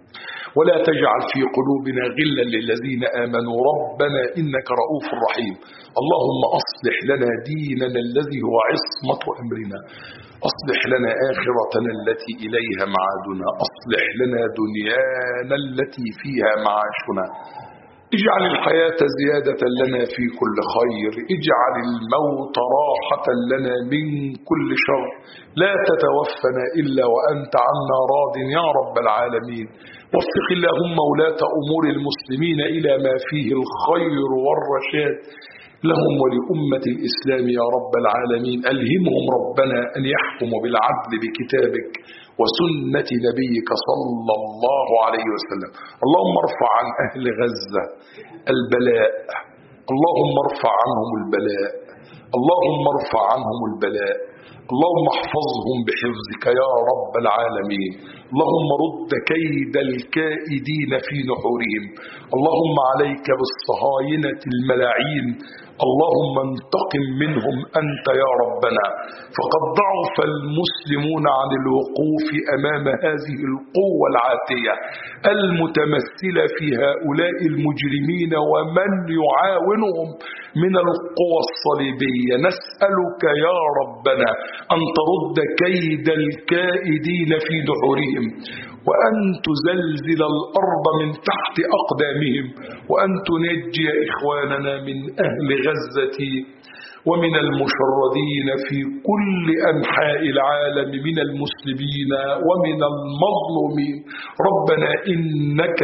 Speaker 1: ولا تجعل في قلوبنا غلا للذين آمنوا ربنا إنك رؤوف رحيم. اللهم أصلح لنا ديننا الذي هو عصمة أمرنا، أصلح لنا آخرتنا التي إليها معادنا، أصلح لنا دنيانا التي فيها معاشنا، اجعل الحياة زيادة لنا في كل خير، اجعل الموت راحة لنا من كل شر، لا تتوفنا إلا وأنت عنا راض يا رب العالمين. وفق اللهم ولاة أمور المسلمين إلى ما فيه الخير والرشاد لهم ولأمة الإسلام يا رب العالمين. ألهمهم ربنا أن يحكموا بالعدل بكتابك وسنة نبيك صلى الله عليه وسلم. اللهم ارفع عن أهل غزة البلاء، اللهم ارفع عنهم البلاء، اللهم ارفع عنهم البلاء، اللهم احفظهم بحفظك يا رب العالمين. اللهم رد كيد الكائدين في نحورهم، اللهم عليك بالصهاينة الملاعين، اللهم انتقم منهم أنت يا ربنا. فقد ضعف المسلمون عن الوقوف أمام هذه القوة العاتية المتمثلة في هؤلاء المجرمين ومن يعاونهم من القوى الصليبية. نسألك يا ربنا أن ترد كيد الكائدين في نحورهم، وأن تزلزل الأرض من تحت أقدامهم، وأن تنجي إخواننا من أهل غزة ومن المشردين في كل أنحاء العالم من المسلمين ومن المظلومين. ربنا إنك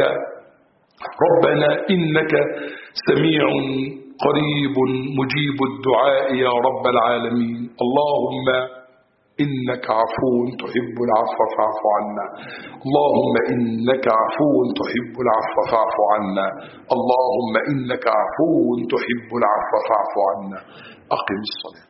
Speaker 1: ربنا إنك سميع قريب مجيب الدعاء يا رب العالمين. اللهم إنك عفو تحب العفو فاعف عنا، اللهم إنك عفو تحب العفو فاعف عنا، اللهم إنك عفو تحب العفو فاعف عنا. أقم الصلاة.